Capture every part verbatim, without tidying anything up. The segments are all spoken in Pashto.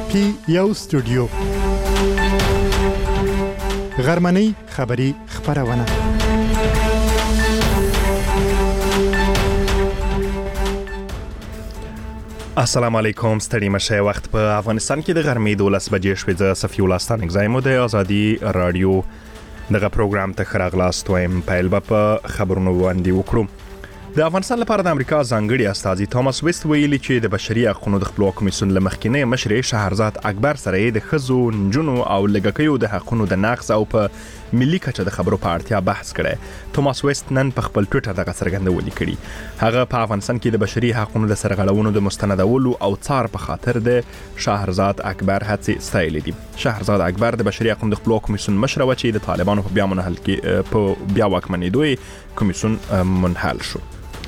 پی یو سټوډیو غرمنۍ خبری خبرونه السلام علیکم. ستړي مشه. وخت په افغانستان کې د غرمې دولس بجې شوې. زه صفي الله ستان اگزایمو د ازادي رادیو دغه پروګرام ته خراغلاست وایم. پیل به په خبرونو باندې وکړو. د افغانستان لپاره د امریکا ځانګړي استازي توماس ویست ویلي چې د بشري حقوقو د خپلواک کمیسیون له مخکینی مشر شهرزاد اکبر سره د ښځو، نجونو او لږکیو د حقوقو د نقض او په ملي کچه د خبرو په اړتیا بحث کړی. توماس ویست نن په خپل ټویټر دغه څرګندونه کړې. هغه په افغانستان کې د بشري حقوقو د سرغړونو د مستندولو او څار په خاطر د شهرزاد اکبر هڅې ستایلې دي. شهرزاد اکبر د بشري حقوقو د خپلواک کمیسیون مشر و چې د طالبانو په بیا منحل کې په بیا واکمنېدو کمیسیون منحل شو.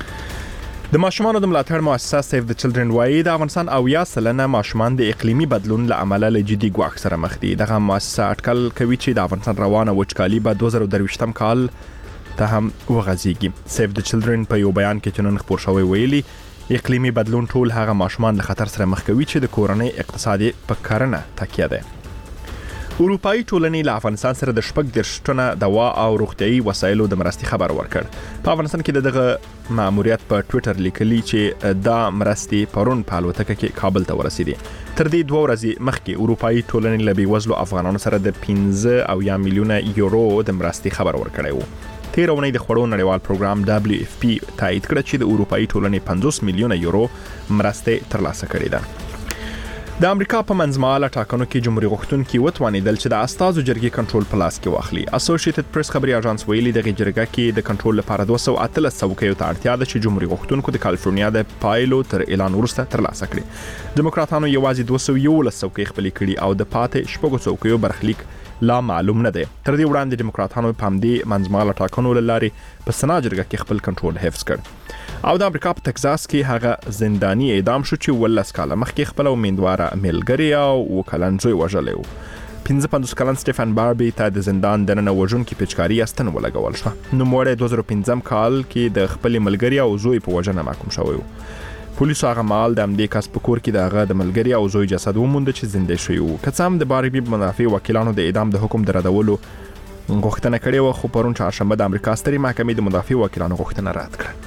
د ماشومانو د ملاتړ مؤسسه سیف د چلډرن وايي د افغانستان اویا سلنه ماشومان د اقلیمي بدلون له امله له جدي ګواښ سره مخ دي. دغه مؤسسه اټکل کوي چې د افغانستان روانه وچکالي به دوه زره درویشتم کال ته هم وغځيږي. سیف د چلډرن په یو بیان کې چې نن خبر شوی ویلي اقلیمي بدلون ټول هغه ماشومان له خطر سره مخ کوي چې د کورنۍ اقتصادي په کارنه تکیه ده. اروپایي ټولنې له افغانستان سره د شپږ دېرش ټنه دوا او روغتیايي وسایلو د مرستې خبر ورکړ. په افغانستان کې دغه ماموریت په ټویټر لیکلي چې دا مرستې پرون په الوتکه کې کابل ته ورسېدې. تر دې دوه ورځې مخکې اروپایي ټولنې له بېوزلو افغانانو سره د پنځه او یا میلیونه یورو د مرستې خبر ورکړی و. تیر اونۍ د خوړو نړیوال پروګرام دبلیو اف پی تایید کړ چې د اروپایي ټولنې پنځوس میلیونه یورو مرستې ترلاسه کړې ده. د امریکا په منځمهاله ټاکنو کې جمهوریت غوښتونکي وتوانیدل چې د استازو جرګې کنټرول په لاس کې واخلي. اسوسییټډ پریس خبري اژانس ویلي د جرګه کې د کنټرول لپاره دوه سوه اتلس څوکیو ته اړتیا ده چې جمهوریت غوښتونکو د کالیفورنیا د پایلو تر اعلان وروسته ترلاسه کړي. دیموکراتانو یوازې دوه سوه یولس څوکۍ خپلې کړي او د پاتې شپږو څوکیو برخلیک لا معلوم نه دی. تر دې وړاندې دیموکراتانو په همدې منځمهاله ټاکنو له لارې په سنا جرګه کې خپل کنټرول حفظ کړ. او د امریکا په تکزاس کې هغه زنداني اعدام شو چې ولس کاله مخکې خپل امیندواره ملګری او وکلن زوی وژلی و. پنځه پنځوس کلن سټیفن باربي ته د زندان دننه وژونکي پیچکاري استن ولګول شو. نوموړی دوه زره پنځم کال کې د خپل ملګری او زوی په وژنه محکوم شوی و. پولیسو هغه مال د همدې کس په کور کې د هغه د ملګری او زوی جسد وموند چې زنده شوی و. که څه هم د باربي منافع وکیلانو د اعدام د حکم د ردولو غوښتنه کړې و، خو پرون چهارشنبه د امریکا سترې محکمې د منافع وکیلانو غوښتنه رد کړه.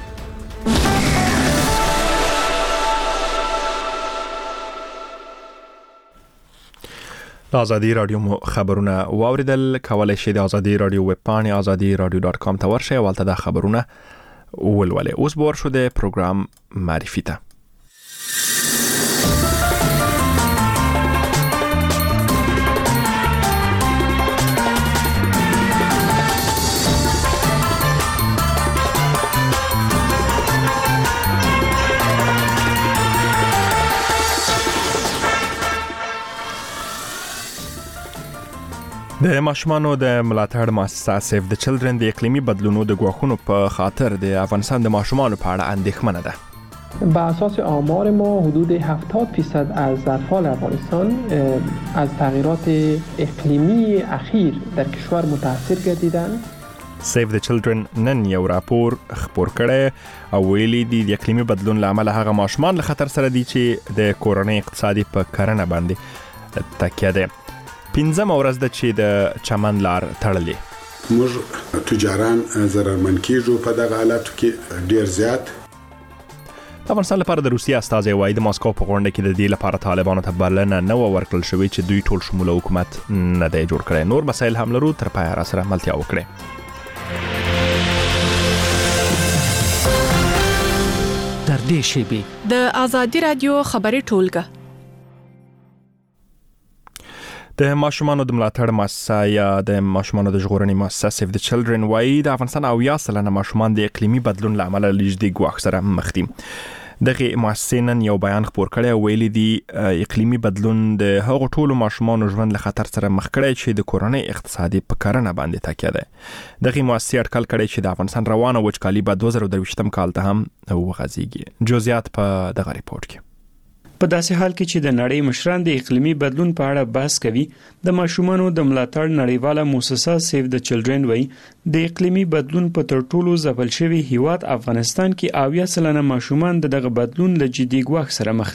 ازادي رادیو مو خبرونه واوریدل. کولای شئ د ازادي رادیو ویب پاڼې ازادي رادیو ډاټ کام ته ورشئ او هلته د خبرونه ولولئ. اوس به ورشو د پروګرام معرفي ته. د ماشومانو د ملاتړ مؤسسه سیف د چلډرن د اقلیمي بدلونو د ګواښونو په خاطر د افغانستان د ماشومانو په اړه اندېښمنه ده. با اساس آمار ما حدود هفتاد درصد از اطفال افغانستان از تغییرات اقلیمی اخیر در کشور متاثر گردیدند. سیف د چلډرن نن یو راپور خپور کړی او ویلي دي د اقلیمي بدلون له امله هغه ماشومان له خطر سره دي چې د کورنۍ اقتصادي په کرنه باندې تکیه ده. پنځم ورځ ده چې د چمن لار تړلې. موږ تجاران ضررمن کیږو په دغه حالاتو کې ډیر زیات. د افغانستان لپاره د روسیې استازي وایي د ماسکو په غونډه کې د دې لپاره طالبانو ته بلنه نه ورکړل شوې چې دوی ټول شموله حکومت نه دی جوړ کړی. نور مسایل هم لرو، تر پایه را سره ملتیا وکړئ. در دې شیبې د ازادي رادیو خبري ټولګه د ماشومانو د ملاتړ مؤسسه یا د ماشومانو د ژغورنې مؤسسه سیف د چلډرن وايي د افغانستان اویا سلنه ماشومان د اقلیمي بدلون له امله له جدي ګواښ سره مخ دي. دغه مؤسسې نن یو بیان خپور کړی او ویلي دي اقلیمي بدلون د هغو ټولو ماشومانو ژوند له خطر سره مخ کړی چې د کورنۍ اقتصادي په کرنه باندې تکیه ده. دغه مؤسسې اټکل کړی چې د افغانستان روانه وچکالي به دوه زره درویشتم کال ته هم وغځيږي. جزئیات په دغه ریپورت کې. په داسې حال کې چې د نړۍ مشران د اقلیمي بدلون په اړه بحث کوي، د ماشومانو د ملاتړ نړیواله مؤسسه سیف د چلډرن وایي د اقلیمي بدلون په تر ټولو ځپل شوي هیواد افغانستان کې اویا سلنه ماشومان دغه بدلون له جدي ګواښ سره مخ دي.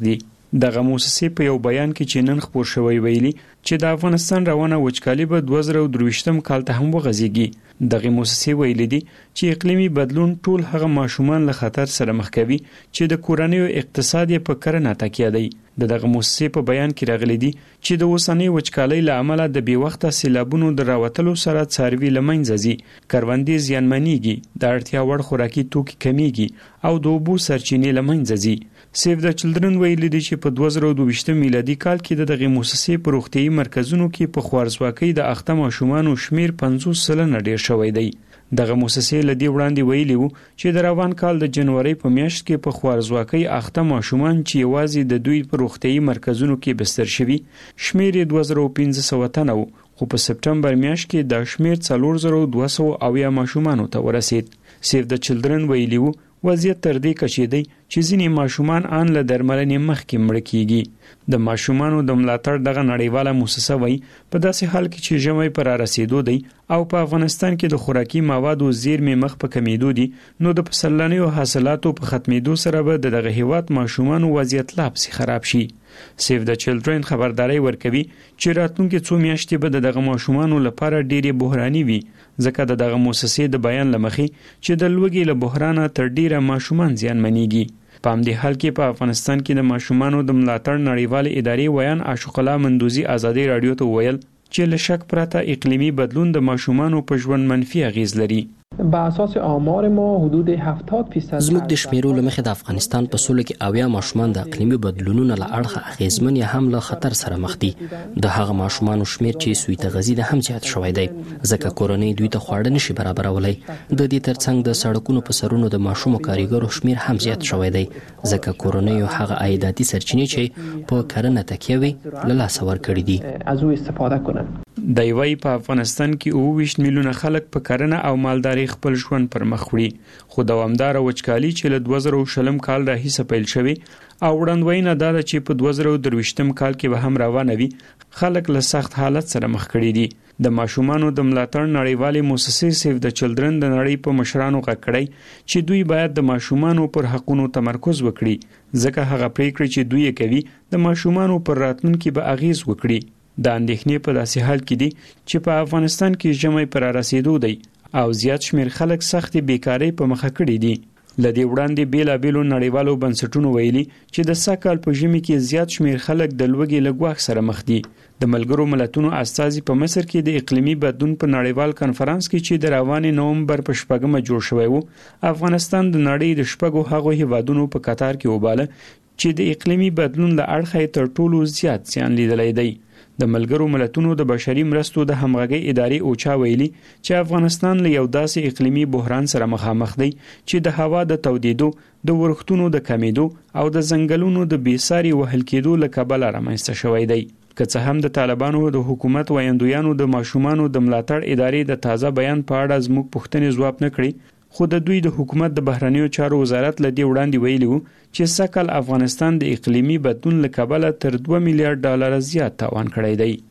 دغه موسسې په یو بیان کې چې نن خپور شوی ویلي چې د افغانستان روانه وچکالي به دوه زره درویشتم کال ته هم وغځيږي. دغه موسسې ویلي دي چې اقلیمي بدلون ټول هغه ماشومان له خطر سره مخ کوي چې د کورنۍ او اقتصاد په کرنه تکیه دی. دغه موسسې په بیان کې راغلي دي چې د اوسنۍ وچکالۍ له امله د بې وخته سیلابونو د راوتلو سره څاروي له منځه ځي، کروندې زیانمنېږي، د اړتیا وړ خوراکي توکي کمیږي او د اوبو سرچینې له منځه ځي. سیف د چلډرن ویلي دي چې په دوه زره دوه میلادي کال کې د دغه موسسې په روغتيایي مرکزونو کې په خوارځواکۍ د اخته ماشومانو شمیر پنځوس سلنه ډیر شوی دی. دغه موسسې له دې وړاندې ویلي وو چې د روان کال د جنوري په میاشت کې په خوارځواکۍ اخته ماشومان چې یوازې د دوی په روغتيایي مرکزونو کې بستر شوي شمیر دوه زره پنځه سوه تنه وو، خو په سپټمبر میاشت کې دا شمیر څلور زره دوه سوه اویا ماشومانو ته ورسید. سیف د چلډرن ویلي وو وضعیت تر دې کچې دی چې ځینې ماشومان آن له درملنې مخکې مړه کیږي. د ماشومانو د ملاتړ دغه نړیواله موسسه وایي په داسې حال کې چې ژمی پر رسیدو دی او په افغانستان کې د خوراکي موادو زیرمې مخ په کمیدو دي، نو د پسرلنیو حاصلاتو په ختمېدو سره به دغه هیواد ماشومانو وضعیت لا پسې خراب شي. سیف د چلډرن خبرداري ورکوي چې راتلونکي څو میاشتې به دغه ماشومانو لپاره ډېرې بحراني وي، ځکه د دغه موسسې د بیان لمخې چې د لوږې له بحرانه تر ډیره ماشومان زیانمنېږي. په همدې حال کې په افغانستان کې د ماشومانو د ملاتړ نړیوالې ادارې ویان عاشق الله مندوزي ازادي رادیو ته ویل چې له شک پرته اقلیمي بدلون د ماشومانو په ژوند منفي اغیز لري. با اساس آمار ما حدود هفتاد فیصد زموږ د شمیرو له مخې د افغانستان په سلو کې اویا ماشومان د اقلیمي بدلونونو له اړخه اغیزمن یا هم له خطر سره مخ دي. د هغه ماشومانو شمیر چې سوی تغذیه د هم زیات شوی دی، ځکه کورنۍ دوی ته خواړه نشي برابرولای. د دې ترڅنګ د سړکونو په سرونو د ماشومو کاریګرو شمیر هم زیات شوی دی، ځکه کورنۍ هغه عایداتي سرچینې چې په کرنه تکیه وي له لاسه ورکړي دي. از او استفاده کنن. د یوې په افغانستان کې اوه ویشت میلیونه خلک په کرنه او مالداري خپل ژوند پر مخ وړي، خو دوامدار وچکالي چې له دوه زره شلم کال راهیسه پیل شوی او وړاندوینه دا ده چې په دوه زره درویشتم کال کې به هم روانه وي، خلک له سخت حالت سره مخ کړي دي. د ماشومانو د ملاتړ نړیوالې موسسې سیف د چلډرن د نړۍ په مشرانو غږ کړی چې دوی باید د ماشومانو پر حقونو تمرکز وکړي، ځکه هغه پریکړې چې دوی کوي د ماشومانو پر راتلونکي به اغیز وکړي. د اندېښنې په داسې حال کې دي چې په افغانستان کې ژمی پر رسیدو دی او زیات شمیر خلک سختې بیکارۍ په مخه کړي دي. لدې وړاندې بیلابېلو نړیوالو بنسټونو ویلي چې د سږ په ژمي کې زیات شمیر خلک د لوږې له ګواښ سره مخ دي. د ملګرو ملتونو استازي په مصر کې د اقلیمي بدلون په نړیوال کنفرانس کې چې د روانې نومبر په شپږمه جوړ شوی وو، افغانستان د نړۍ د شپږو هغو هیوادونو په قطار کې وباله چې د اقلیمي بدلون له اړخه تر ټولو زیات زیان لیدلی دی. د ملګرو ملتونو د بشري مرستو د همغږي ادارې اوچا ویلي چې افغانستان له یو داسې اقلیمي بحران سره مخامخ دی چې د هوا د تودېدو، د ورښتونو د کمیدو او د ځنګلونو د بېساري وهل کېدو له کبله رامنځته شوی دی. که څه هم د طالبانو د حکومت ویاندویانو د ماشومانو د ملاتړ ادارې د تازه بیان په اړه زموږ پوښتنې ځواب نه کړي، خو د دوی د حکومت د بهرنیو چارو وزارت له دې وړاندې ویلي وو چې سږ افغانستان د اقلیمي بدلون له کبله تر دوه میلیارډ ډالر زیات تاوان کړی دی.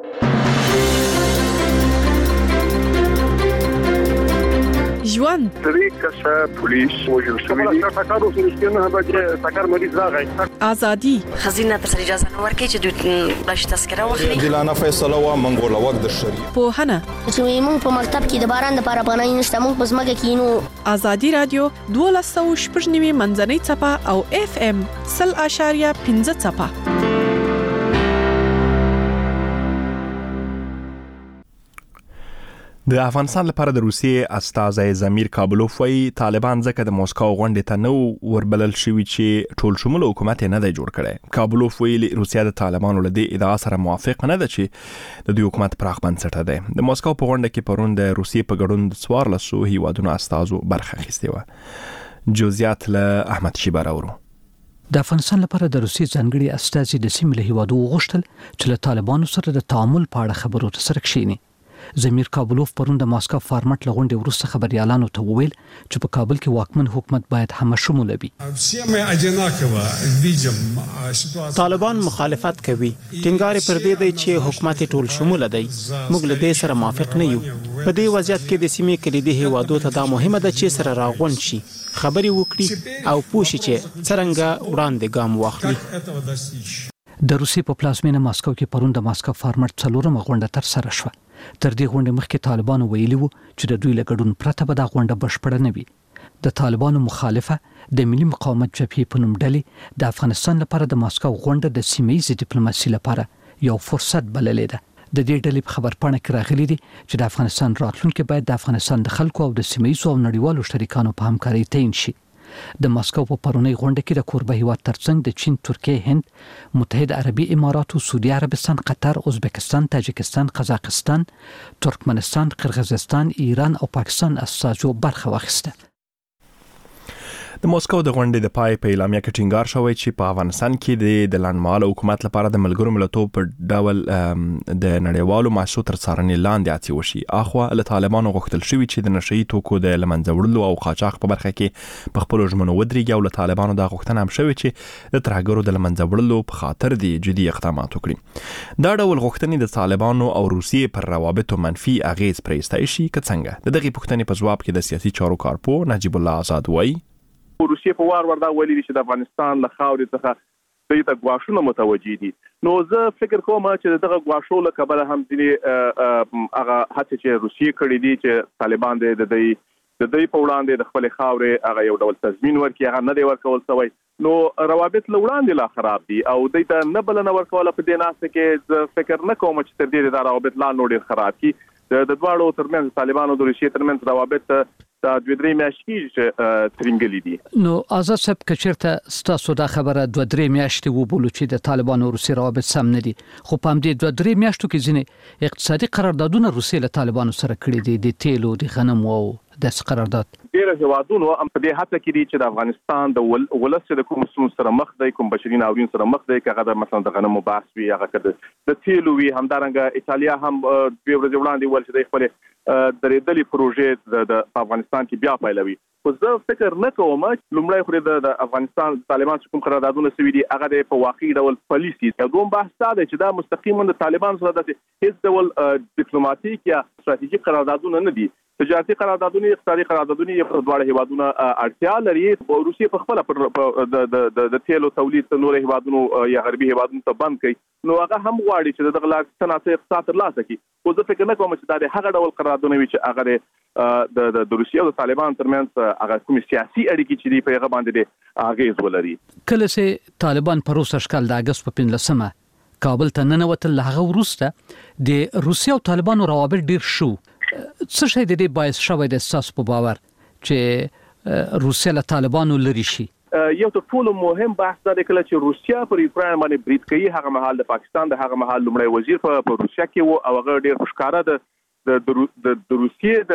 ژوند درې کسه پولیس وژل شوي دي. ټکر وسو نه به ټکر مریض راغی. ازادي خزینه تر اجازه نه ورکړي چې دوی بلش تذکره واخلي. دلانه فیصله وا منګول وخت د شریعت په هنه چې موږ په مکتب کې د باران لپاره پناه نشته، موږ په ځمکه کې نو. ازادي رادیو دوه سوه شپږ نوي منځنۍ څپه او اف ام سل اشاریه پنځه څپه. د افغانستان لپاره د روسیې استازی زمیر کابلوف وایي طالبان ځکه د موسکو غونډې ته نه وربلل شوي چې ټول شموله حکومت یې نه دی جوړ کړی. کابلوف ویلي روسیه د طالبانو له دې ادعا سره موافق نه ده چې د دوی حکومت پراخ بنسټه دی. د موسکو په غونډه کې پرون د روسیې په ګډون د څوارلسو هیوادونو استازو برخه اخیستې وه. جزئیات له احمد شیبه راوړو. د افغانستان لپاره د روسیې ځانګړي استازي د سیمې له هیوادو وغوښتل چې له طالبانو سره د تعامل په اړه خبرو ته سره کښیني. زمیر کابلوف پرون د ماسکو فارمټ لغونډې وروسته خبريالانو ته وویل چې په کابل کې واکمن حکومت باید همشمول وي. طالبان مخالفت کوي. ټینګار پر دې دی چې حکومت ټول شمول دی. موږ له دې سره موافق نه یو. په دې وضعیت کې د سیمې کلیدي هیوادو ته دا مهمه ده چې سره راغون شي، خبري وکړي او پوښي چې څنګه وړاندې ګام واخلي. د روسي په پلازمینه ماسکو کې پرون د ماسکو فارمټ څلورمه غونډه تر سره شوه. تر دې غونډې مخکې طالبانو ویلي وو چې د دوی له ګډون پرته به دا غونډه بشپړه نه وي. د طالبانو مخالفه د ملي مقاومت جبهې په نوم ډلې د افغانستان لپاره د ماسکو غونډه د سیمه‌ییزې ډیپلوماسي لپاره یو فرصت بللې ده. د دې ډلې په خبرپاڼه کې راغلي دي چې د افغانستان راتلونکي باید د افغانستان د خلکو او د سیمه‌ییزو او نړیوالو شریکانو په همکارۍ تعین شي. د ماسکو په پرونی غونډه کې د کوربه هیواد ترڅنګ د چین، ترکیه، هند، متحده عربي امارات، سعودي عربستان، قطر، ازبکستان، تاجکستان، قزاقستان، ترکمنستان، قرغیزستان، ایران او پاکستان استازو برخه واخیسته. د موسکو د غونډې د پای په اعلامیه کې ټینګار شوی چې په افغانستان کې د لنډمهاله حکومت لپاره د ملګرو ملتونو په ډول د نړیوالو مؤسسو تر څارنې لاندې هڅې وشي. اخوا له طالبانو غوښتل شوی چې د نشئی توکو د لمنځه وړلو او قاچاق په برخه کې په خپل ژمنو ودرېږي او له طالبانو دا غوښتنه هم شوی چې د ترهګرو د لمنځه وړلو په خاطر دي جدي اقدامات وکړي. دا ډول غوښتنې د طالبانو او روسیې پر روابطو منفي اغیز پرېستای شي که څنګه؟ د دغه پوښتنې په جواب کې د سیاسي چارو کارپو نجیب الله آزاد وایي روسیې په وار ور دا ویلي چې د افغانستان له خاورې څخه دوی ته ګواښونه متوجي دي. نو زه فکر کوم چې دغه ګواښو له کبله هم ځینې هغه هڅې چې روسیې کړې دي چې طالبان د دوی د دوی په وړاندې د خپل خاورې هغه یو ډول تضمین ورکړي، هغه نه دی ورکول شوی. نو روابط له وړاندې لا خراب دي او دوی ته نه بلنه ورکوله. په دې ناسته کې زه فکر نه کوم چې تر دې دا روابط لا نور ډېر خراب کړي. د دواړو ترمنځ طالبانو د روسیې ترمنځ روابط دا دوه درې میاشتې ترنګلي دي. نو آزاد صاحب کچرته ستاسو دا خبره دوه درې میاشتې وبولو چې د طالبانو او روسي روابط سم نه دي، خو په همدې دوه درې میاشتو کې ځینې اقتصادي قراردادونه روسي له طالبانو سره کړي دي، د تیلو، د غنمو او د قرارداد. ډېر هیوادونو هم په دې هڅه کې دي چې د افغانستان د ولس د کوم ستونزو سره مخ دی، کوم بشري ناورین سره مخ دی، هغه د مثلا د غنمو بحث وي، هغه د تیلو وي. همدارنګه ایتالیا هم دوه ورځې وړاندې ول چې د خپل درېدلې پروژې د افغانستان کې بیا پیلوي. خو زه فکر نه کوم چې لومړی خو د افغانستان طالبان چې کوم قراردادونه سوي دي هغه په واقعي ډول پلي سي. دوم بحث دا دی چې دا مستقیما د طالبان سره د هیڅ ډول ډیپلوماټیک یا ستراتیژیک قراردادونه نه دي. تجارتي قراردادونه، اقتصادي قراردادونه یې په دواړو هیوادونو اړتیا لري. روسیې په خپل د تیلو تولید نور هیوادونو یا غربي هیوادونو ته بند کړي. نو هغه هم غواړي چې دغه لا صنعتي اقتصاد ترلاسه کړي. خو زه فکر نه کوم چې دا د هغه ډول قراردادونه وي چې هغه د د روسیې او طالبان ترمنځ هغه کوم سیاسي اړیکې چې دی په هغه باندې اغیز ولري. کله چې طالبان په روس اشکال د اگست په پنځلسمه کابل ته ننوتل، هغه وروسته د روسیې او طالبانو روابط ډیر شو. څه شي د دې باعث شوی د اساس په باور چې روسیه له طالبانو لري شي؟ یو تر ټولو مهم بحث دا دی کله چې روسیا پر یوکرين باندې برید کوي، هغه مهال د پاکستان د هغه مهال لومړی وزیر په روسیا کې وو او هغه ډیر ښکارا د د روسیې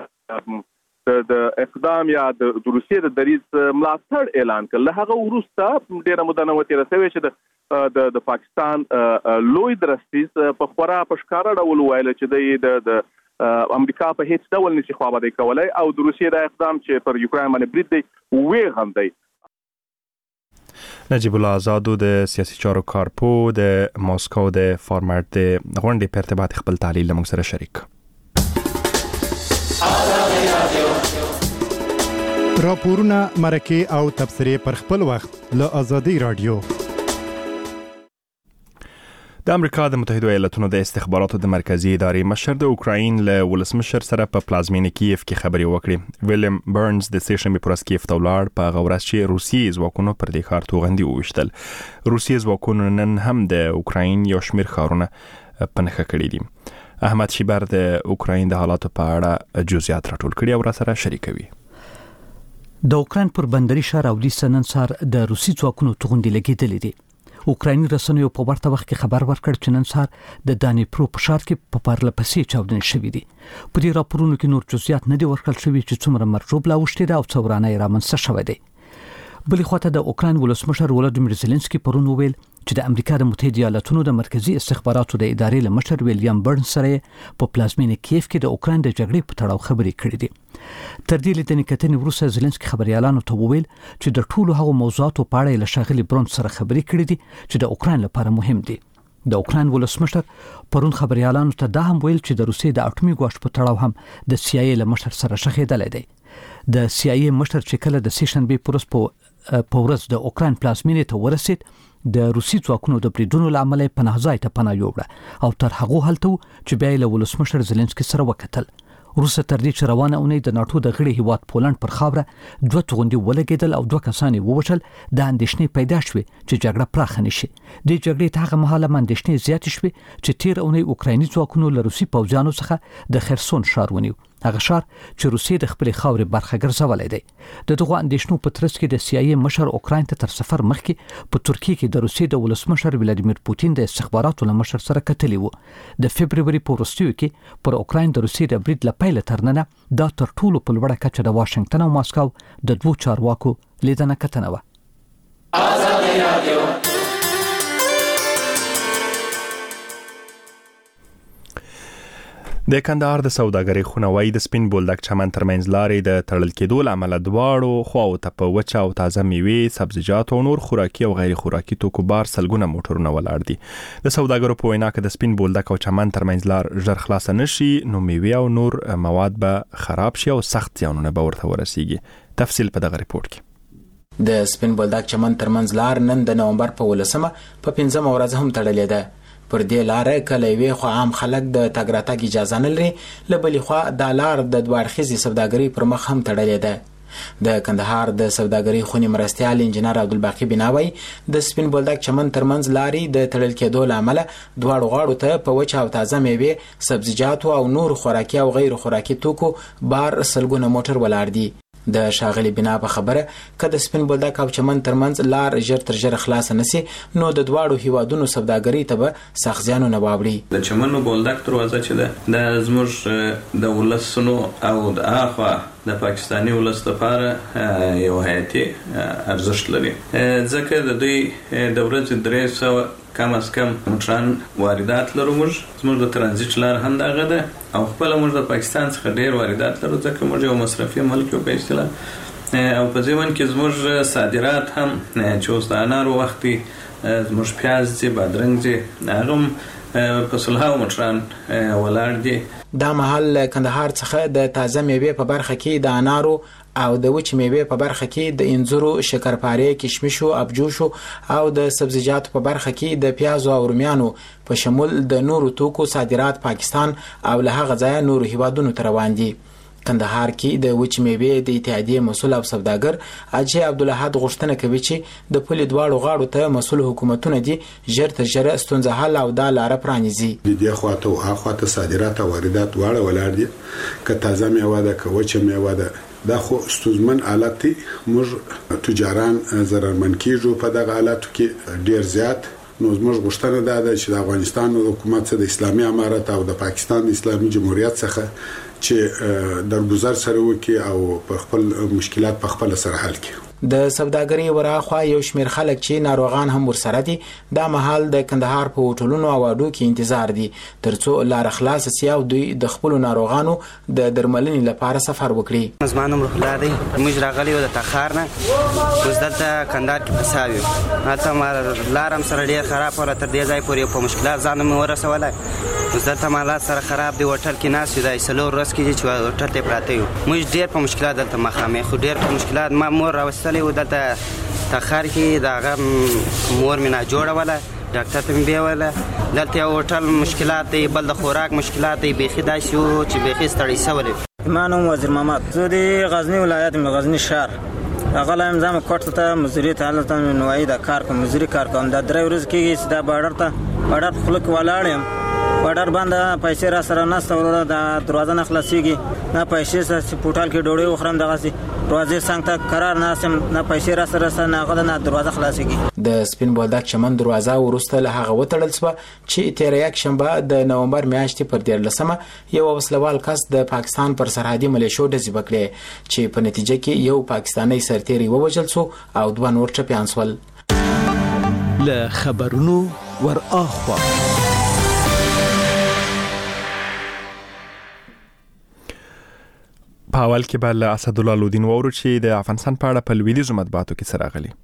د د اقدام یا د روسیې د دریځ ملاتړ اعلان کړ. هغه وروسته ډیره موده نه وتی رسوي چې د د پاکستان لوی درستیز په خورا په ښکارا ډول ویل چې د د امریکا په هیڅ ډول نشي خوابدي کولای او د روسیې د اقدام چې پر یوکرين باندې برید دی وی هم دی. نجیب الله آزادو د سیاسي چارو کارپو د ماسکو د فارمټ د غونډې په ارتباط خپل تحلیل لمغ سره شریک. راپورونه، مرکه او تبصرې پر خپل وخت له آزادي رادیو. د امریکا د متحده ایالاتونو د استخباراتو د مرکزی ادارې مشر د اوکراین له ولسمشر سره په پلازمینه کیف کې خبري وکړې. ویلیم برنز د سیشنبه پر ورځ کیف ته ولاړ، په هغه ورځ چې روسي ځواکونو پر دې ښار توغندي وویشتل. روسي ځواکونو نن هم د اوکراین یو شمېر ښارونه پنهخه کړي دي. احمد شیبر د اوکراین د حالاتو په اړه جزئیات راټول کړي او را سره شریکوي. د اوکراین پر بندري ښار اودیسا نن سهار د روسي ځواکونو توغندي لګیدلې دي. اوکرایني رسنیو په ورته وخت کې خبر ورکړ چې نن سهار د دانیپرو په ښار کې په پرله پسې چاودنې شوې دي. په دې راپورونو کې نور جزئیات نه دي ورکړل شوي چې څومره مرجوب لا وشتي او څورانه رامنځته شوی دی. بلې خواته د اوکراین ولسمشر ولادیمیر زيلنسکي پرون وویل چې د امریکا د متحده ایالاتونو د مرکزی استخباراتو د ادارې له مشر ویلیام برنز سره په پلازمینه کیف کې د اوکراین د جګړې په تړاو خبرې کړې دي. تر دې لیدنې کتنې وروسته زيلنسکي خبريالانو ته وویل چې د ټولو هغو موضوعاتو په اړه له شاغلي برنز سره خبرې کړې دي چې د اوکراین لپاره مهم دي. د اوکراین ولسمشر پرون خبريالانو ته دا هم ویل چې د روسیې د اټومي ګواښ په تړاو هم د سی آی ای له مشر سره شخېدل دي. د سی آی ای مشر چې کله د سیشنبې پروس په پورس د اوکراین پلازمینې ته ورسید د روسي ځواکونو د بریدونو لامل پناه ځای ته پناه یوړه او تر هغه هلته چې بیا له ولسمشر زيلنسکي سره وکتل. روسه تر دې چې روانه اونۍ د ناتو د غړي هیواد پولند پر خاوره دوه توغندي ولګیدل او دوه کسان ووژل، د اندېښنې پیدا شوې چې جګړه پراخه نشي. د جګړې ته هغه مهاله اندېښنې زیات شوې چې تیر اونۍ اوکرایني ځواکونو له روسي پوځیانو څخه د خرسون ښار ونیو، هغه ښار چې روسیې د خپل خاورې برخه ګرځولې دی. د دغه اندېښنو په ترڅ کې د سی آی ای مشر اوکراین ته تر سفر مخکې په ترکیه کې د روسیې د ولسمشر ولادیمیر پوتین د استخباراتو له مشر سره کتلی وو. د فبرवरी په وروستیو کې پر اوکراین د روسیې د برید لپاره ترننه دا تر ټولو په لوړه کچه د واشنگټن او ماسکو د دوه چارواکو لیدنه کتنه و. آزادي رادیو د کندهار د سوداګرۍ خونوي د سپین بولدک چمن ترمنځ لارې د تړل کېدو لامل دواړو خواو ته په وچه او تازه میوې، سبزیجات او نور خوراکي او غیر خوراکي توکو بار سلګونه موټرونه ولاړ دي. د سوداګرو په وینا کې د سپین بولدک او چمن ترمنځ لار ژر خلاص نشي نو میوې او نور مواد به خراب شي او سخت زیانونه به ورته ورسیږي. تفصیل په دغه ریپورت کې. د سپین بولدک چمن ترمنځ لار نن د نومبر په ولسمه په پنځمه ورځ هم تړلې ده. پر دې لارې کله وی خو عام خلک د تګ راتګ اجازه نه لري، لبلې خو د لار د دوړخیزي سوداګرۍ پر مخ هم تړلې ده. د کندهار د سوداګرۍ خونی مرستيال انجنیر عبدالباقی بناوي د سپین بولدک چمن ترمنځ لارې د تړل کېدو لامل دواړو غاړو ته په وچه او تازه میوې، سبزیجات او نور خوراکي او غیر خوراکي توکو بار سلګونه موټر ولاړ دي. د شاغلي بنا په خبره کده سپین بولدک او چمن ترمنځ لار ژر تر ژره خلاص نسی نو د دواړو هیوادونو سوداګرۍ ته به سخت زیانونه واوړي. د چمن بولدک دروازه چې ده د زموږ د ولسونو او د اخوا د پاکستاني ولس لپاره یو حیاتي ارزښت لري، ځکه د دوی د ورځې درې سوه کم از کم موټران واردات لرو. موږ زموږ د ترانزیت لار هم دغه ده او خپل موږ د پاکستان څخه ډیر واردات لرو، ځکه موږ یو مصرفي ملک یو په اصطلاح او په ځمن کې زموږ صادرات هم چې اوس د انارو وختي زموږ پیاز دي، بادرنګ دي، هغه په سلهاو موټران ولاړ دي. دا محل کندهار څخه د تازه میوې په برخه کې د انارو او د وچ میوې په برخه کې د انځرو، شکرپارې، کشمشو، ابجوشو او د سبزیجاتو په برخه کې د پیاز او رومیانو په شمول د نورو توکو صادرات پاکستان او له هغه ځایه نورو هیوادونو ته روان دي. کندهار کې د وچ میوې د اتحادیې مسؤل او سوداګر اجي عبدالحد غوښتنه کوي چې د پولې دواړو غاړو ته مسؤل حکومتونه دي ژر تر ژره ستونزه حل او د لار پرانیزي. د دې خواته او هغه صادرات او واردات دواړه ولاړ دي، که تازه میوه ده که وچه میوه ده. دا خو ستونزمن حالت دی. موږ تجاران ضررمن کیږو په دغه حالاتو کې ډیر زیات. نو زموږ غوښتنه دا ده چې د افغانستان حکومت څخه د اسلامي امارت او د پاکستان د اسلامي جمهوریت څخه چې درگذر سره وکي او په خپل مشکلات په خپل سره حل کړي. د سوداګرۍ وراخوا یو شمیر خلک چې ناروغان هم ورسره دي دا مهال د کندهار په هوټلونو او اډو کې انتظار دي ترڅو لار خلاص سي او دوی د خپل ناروغانو د درملنې لپاره سفر وکړي. زمانه مرخلا دی موږ راغلي و د تخار نه اوس دلته کندهار کې فساوي هلته ما لارم سره ډیر خراب ولا تر دې ځای پورې په مشکلات ځان مې ورسولای. اوس دلته مالات سره خراب دی، هوټل کې ناس دی سلور ورځ کې چې هوټل ته پراته یو موږ ډیر په مشکلات دلته مخامخ خو ډیر په مشکلات ما مور راوستلې و دلته تخار کې داغه مور مې نه جوړه ولا ډاکټر ته مې بیوله دلته هوټل مشکلات دی، بل د خوراک مشکلات دی، بيخي دا شو چې بيخي ستړي سولې. ما نوم وزیر محمد زه د غزنی ولایت مې غزنی شهر هغه لایم زما کوټ ته مزدوري ته حالت نوای دا کار کوم مزدوري کار کوم دا درې ورځې کېږي دا بارډر ته بارډر خلک ولاړم بارډر باندې پیسې را سره نهسته ورته دا دروازه نه خلاصيږي نه پیسې سره پورتال کې ډوړې وخرم دغه سي دروازې څنګ ته قرار ناسم نه پیسې را سره سره نه غل نه دروازه خلاصيږي. د سپین بولدک چمن دروازه ورسته له هغه وتړل شو چې تیر یک شنبه د نومبر میاشتې پر دیارلسمه یو وسلوال کس د پاکستان پر سرحدي ملیشو ډزې وکړې چې په نتیجه کې یو پاکستاني سرتیری ووژل شو او دوه نور ټپیان شول. له خبرونو ور اخوا په اول کې به له اسدالله لودین وورو چې د افغانستان په اړه په لویدیځو مطبوعاتو کې څه راغلي.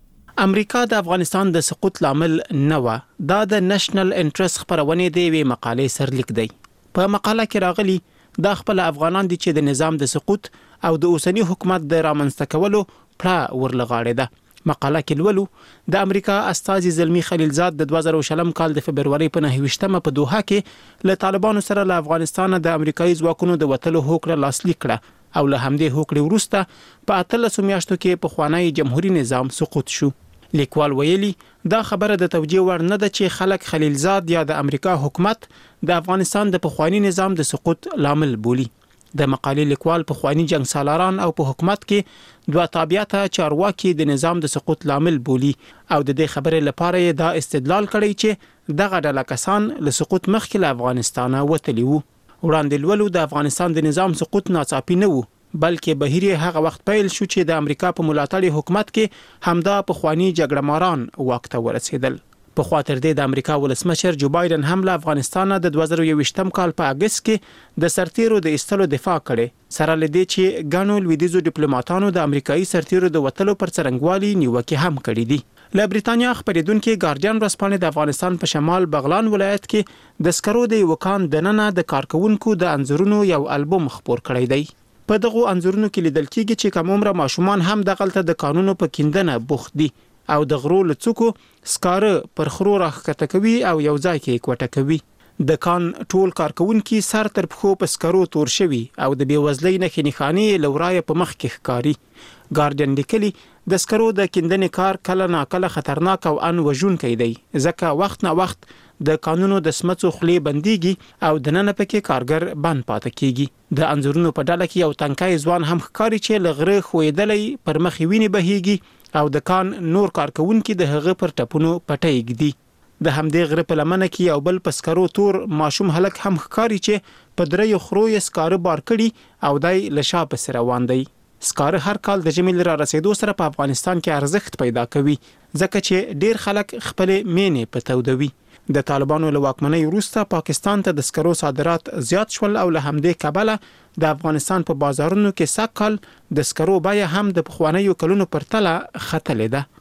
امریکا د افغانستان د سقوط لامل نه و. دا د نېشنل انټرست خبرونه دی وی مقاله سرلیک دی. په مقاله کې راغلي دا خپل افغانان دي چې د نظام د سقوط او د اوسنی حکومت د رامنځته کولو پړه ورلغاړي ده. مقاله کې لولو د امریکا استازي زلمی خلیلزاد د دوه زره شلم کال د فبرवरी په نهه په دوحه کې له طالبانو سره له افغانستان د امریکایي ځواکونو د وټلو هوکړه لاسلیک کړه او له همدې هوکړې وروسته په اتلس میاشتو کې په خوانی جمهوریت نظام سقوط شو. لیکوال ویلي دا خبره د توجیه وړ نه ده چې خلک خلیلزاد یا د امریکا حکومت د افغانستان د پخوانی نظام د سقوط لامل بولي. د مقالې لیکوال په خوانی جنگ سالاران او په حکومت کې دوه تابعیته چارواکي د نظام د سقوط لامل بولي او د دې خبرې لپاره دا استدلال کړی چې دغه ډله کسان له سقوط مخکې له افغانستانه وتلی وو. وړاندې لولو د افغانستان د نظام سقوط ناڅاپي نه وو بلکې بهیر هغه وخت پیل شو چې د امریکا په ملاتړ حکومت کې همدا په خوانی جګړه ماران واک ته ورسېدل. په خاطر د امریکا ولسمشر جو بایدن هم له افغانستان د دوه زره یوویشتم کال په اگست کې د سرتیرو د ایستلو دفاع کړي سره لدی چې ګڼو لویدیځو ډیپلوماټانو د امریکایي سرتیرو د وټلو پر څرنګوالي نیوکه هم کړې دي. له بریتانیا خبرېدونکو ګارډین ورځپاڼه د افغانستان په شمال بغلان ولایت کې د سکرو د وکان دننه د کارکونکو د انځورونو یو البوم خپور کړی دی. په دغه انځورونو کې لیدل کېږي چې کوم عمر ماشومان هم دغلته د قانونو په کیندنه بوخت دي او د غرو لڅکو سکاره پر خرو راخته کوي او یو ځای کې کوټه کوي. د کان ټول کارکونکو سر تر پخو په سکرو تور شوی او د بیوزلۍ نه خنخانی لورای په مخ کې ښکاری. ګارډین لیکلی د سکرو د کیندنې کار کله نا کله خطرناک او ان وژونکی دی ځکه وخت نه وخت د قانونو د سمڅو خلی بنديږي او د نن پکې کارګر بند پاتې کیږي. د انځورونو په ډله کې یو تنکای ځوان هم ښکاری چې لغره خوېدلې پر مخ ویني بهيږي او د کان نور کارکونکو د هغه پر ټپونو پټي ګدي. د همدې غره په لمنه کې یو بل پسکرو تور ماشوم هلک هم ښکاری چې په درې خرو یې سکاره بار کړي او دای لشا په سر روان دی. سکاره هر کال د جمیل را رسیدو سره په افغانستان کې ارزښت پیدا کوي ځکه چې ډیر خلک خپل مینې پتودوي. د طالبانو له واکمنۍ وروسته پاکستان ته د سکرو صادرات زیات شول او له همدې کبله د افغانستان په بازارونو کې سکل د سکرو بیه هم د پخوانیو کلونو پر تله ختلې ده.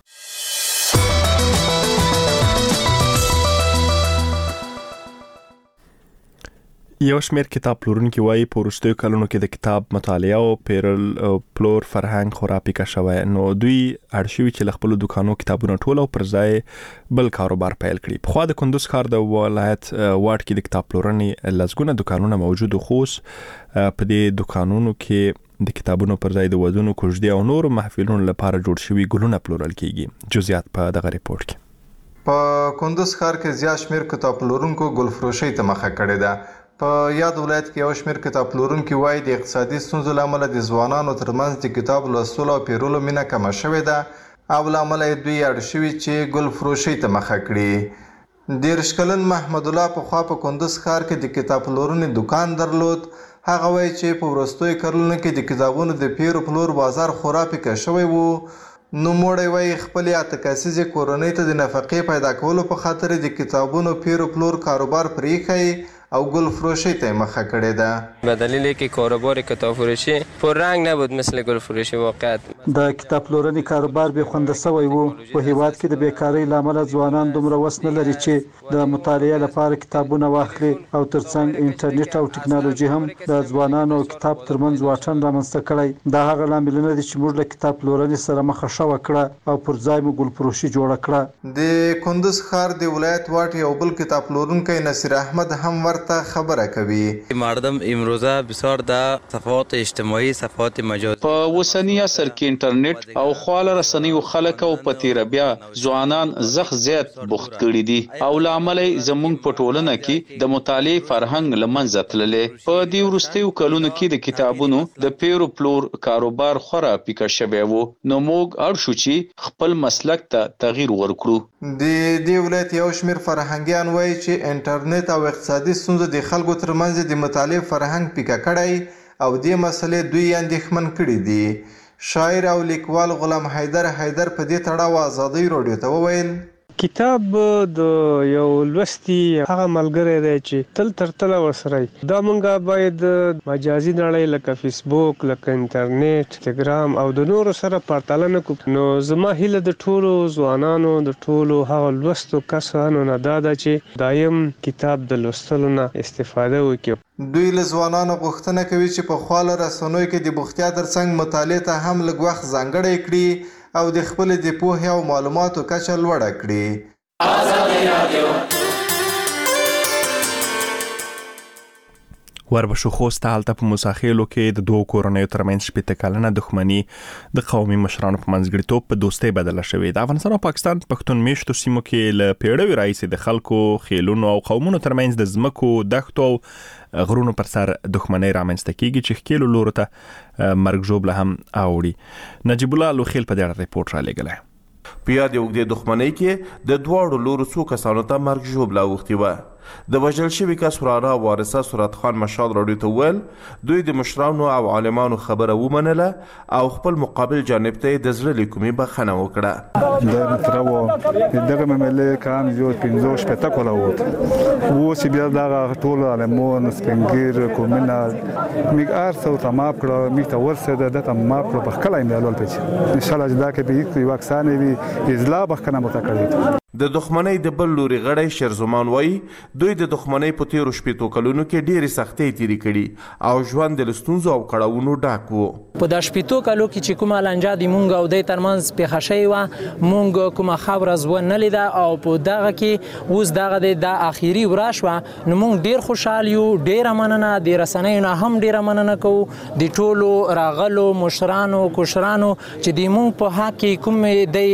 یو شمېر کتاب پلورونکي وایي په وروستیو کلونو کې د کتاب مطالعه او پیرل پلور فرهنګ خورا پیکه شوی نو دوی اړ شوي چې له خپلو دوکانو کتابونه ټول او پر ځای بل کاروبار پیل کړي. پخوا د کندوز ښار د ولایت واټ کې د کتاب پلورنې لسګونه دوکانونه موجود خو په دې دوکانونو کې د کتابونو پر ځای د ودونو کوژدې او نور محفلونو لپاره جوړ شوي ګلونه پلورل کیږي. جزئیات په دغه ریپورت کې. په کندوز ښار کې زیات شمېر کتاب پلورونکو ګلفروشۍ ته مخه کړې ده. په یاد ولایت کې یو شمېر کتاب پلورونکي وایي د اقتصادي ستونزو له امله د ځوانانو ترمنځ د کتاب لوستلو او پیرلو مینه کمه شوې ده او له امله یې دوی اړ شوي چې ګل فروشۍ ته مخه کړي. دېرش کلن محمد الله پخوا په کندوز ښار کې د کتاب پلورنې دوکان درلود. هغه وایي چې په وروستیو کلونو کې د کتابونو د پیر و پلور بازار خورا پیکه شوی وو. نو موړی وایي خپلې اته کسیزې کورنۍ ته د نفقې پیدا کولو په خاطر د کتابونو پیر و پلور کاروبار پرېښی او گل فروشی تا مخه کرده ده. به دلیلی که کاروبار کتاب فروشی پررنگ نبود مثل گل فروشی واقعیت. د کتاب پلورنې کاروبار به خونده سوی وو. په هیواد کې د بیکاری لامل ځوانان دومره وس نه لري چې د مطالعه لپاره کتابونه واخلي او ترڅنګ انټرنیټ او ټکنالوژي هم د ځوانانو کتاب ترمنځ واټن رامنځته کړی. دا هغه لاملونه دي چې موږ له کتاب پلورنې سره مخه شوه کړه او پر ځای مو گل فروشي جوړه کړه. د کندوز ښار د ولایت واټ یو بل کتاب پلورونکی نصیر احمد هم ور ته خبره کوي. مردم امروزه بسیار در صفحات اجتماعي صفحات مجازي په اوسنی عصر کې انټرنیټ او خواله رسنیو خلک او په تیر بیا ځوانان زخ زیات بوخت کړي دي او لامل زموږ په ټولنه کې د مطالعې فرهنګ لمنځه تللی. په دې وروستیو کلونو کې د کتابونو د پیرو پلور کاروبار خورا پیکه شوی و، نو موږ اړ شو چې خپل مسلک ته تغییر ورکړو. د دې ولایت یو شمېر فرهنګیان وایي چې انټرنیټ او اقتصادي ستونزو د خلکو ترمنځ د مطالعې فرهنګ پیکه کړی او دې مسلې دوی اندېښمن کړي دي. شاعر او لیکوال غلام حیدر حیدر په دې تړاو ازادۍ راډیو ته وویل: کتاب د یو لوستي هغه ملګری دی چې تل تر تله ورسره دا مونږه باید مجازي نړۍ لکه فیسبوک، لکه انټرنیټ، انستګرام او د نورو سره پرتله نه کوو. نو زما هیله د ټولو ځوانانو د ټولو هغه لوستو کسانو نه دا ده چې دایم کتاب د لوستلو نه استفاده وکړي. دوی له ځوانانو غوښتنه کوي چې په خواله رسنیو کې د بوختیا ترڅنګ مطالعې ته هم لږ وخت ځانګړی کړي او د خپل د پوهې او معلوماتو کچه لوړه کړي. آزادي رادیو وربشو خوست هلته په موساخېلو کې د دوه کورنیو ترمنځ شپېته کلنه دښمني د قومي مشرانو په منځګړیتوب په دوستۍ بدله شوې. د افغانستان او پاکستان پښتون میشتو سیمو کې له پیړیو راهیسې د خلکو، خیلونو او قومونو ترمنځ د ځمکو، دښتو او غرونو پر سر دښمنۍ رامنځته کیږي چې ښکېلو لورو ته مرګ ژوبله هم اوړي. نجیب الله لوخیل په دې اړه ریپورټ رالیږلی. په یادې اوږدې دښمنۍ کې د دواړو لورو څو کسانو ته مرګ ژوبله اوښتې وه. د وژل شوي کس وراره وارثه سرت خان مشال راډیو ته وویل دوی د مشرانو او عالمانو خبره ومنله او خپل مقابل جانب ته د زړه له کومې بخښنه وکړه. د مترو دغه مملې کام یو پنځه شپږ کاله وو اوس بیا دغه ټول عالمون سپنګیر کومنه میګ ارسو تمام کړو میګ ته ورسره د تمام کړو په کله یې لول پچ ان شاء الله دا کې به یو واکسان وي اجلا بخښنه متکړه. د دښمنۍ د بل لوري غړی شیرزمان وایي دوی د دښمنۍ په تیرو شپېتو کلونو کې ډېرې سختۍ تیرې کړي او ژوند د ستونزو او کړاوونو ډک و. په دا شپېتو کلو کې چې کومه لانجه د مونږ او دوی ترمنځ پیښه شوې وه مونږ کومه خبره زه نه لیده او په دغه کې اوس دغه د اخیري ورځ شوه نو مونږ ډېر خوشحال یو. ډېره مننه د رسنیو نه هم ډېره مننه کوو د ټولو راغلو مشرانو کوشرانو چې د مونږ په حق کې کومې دی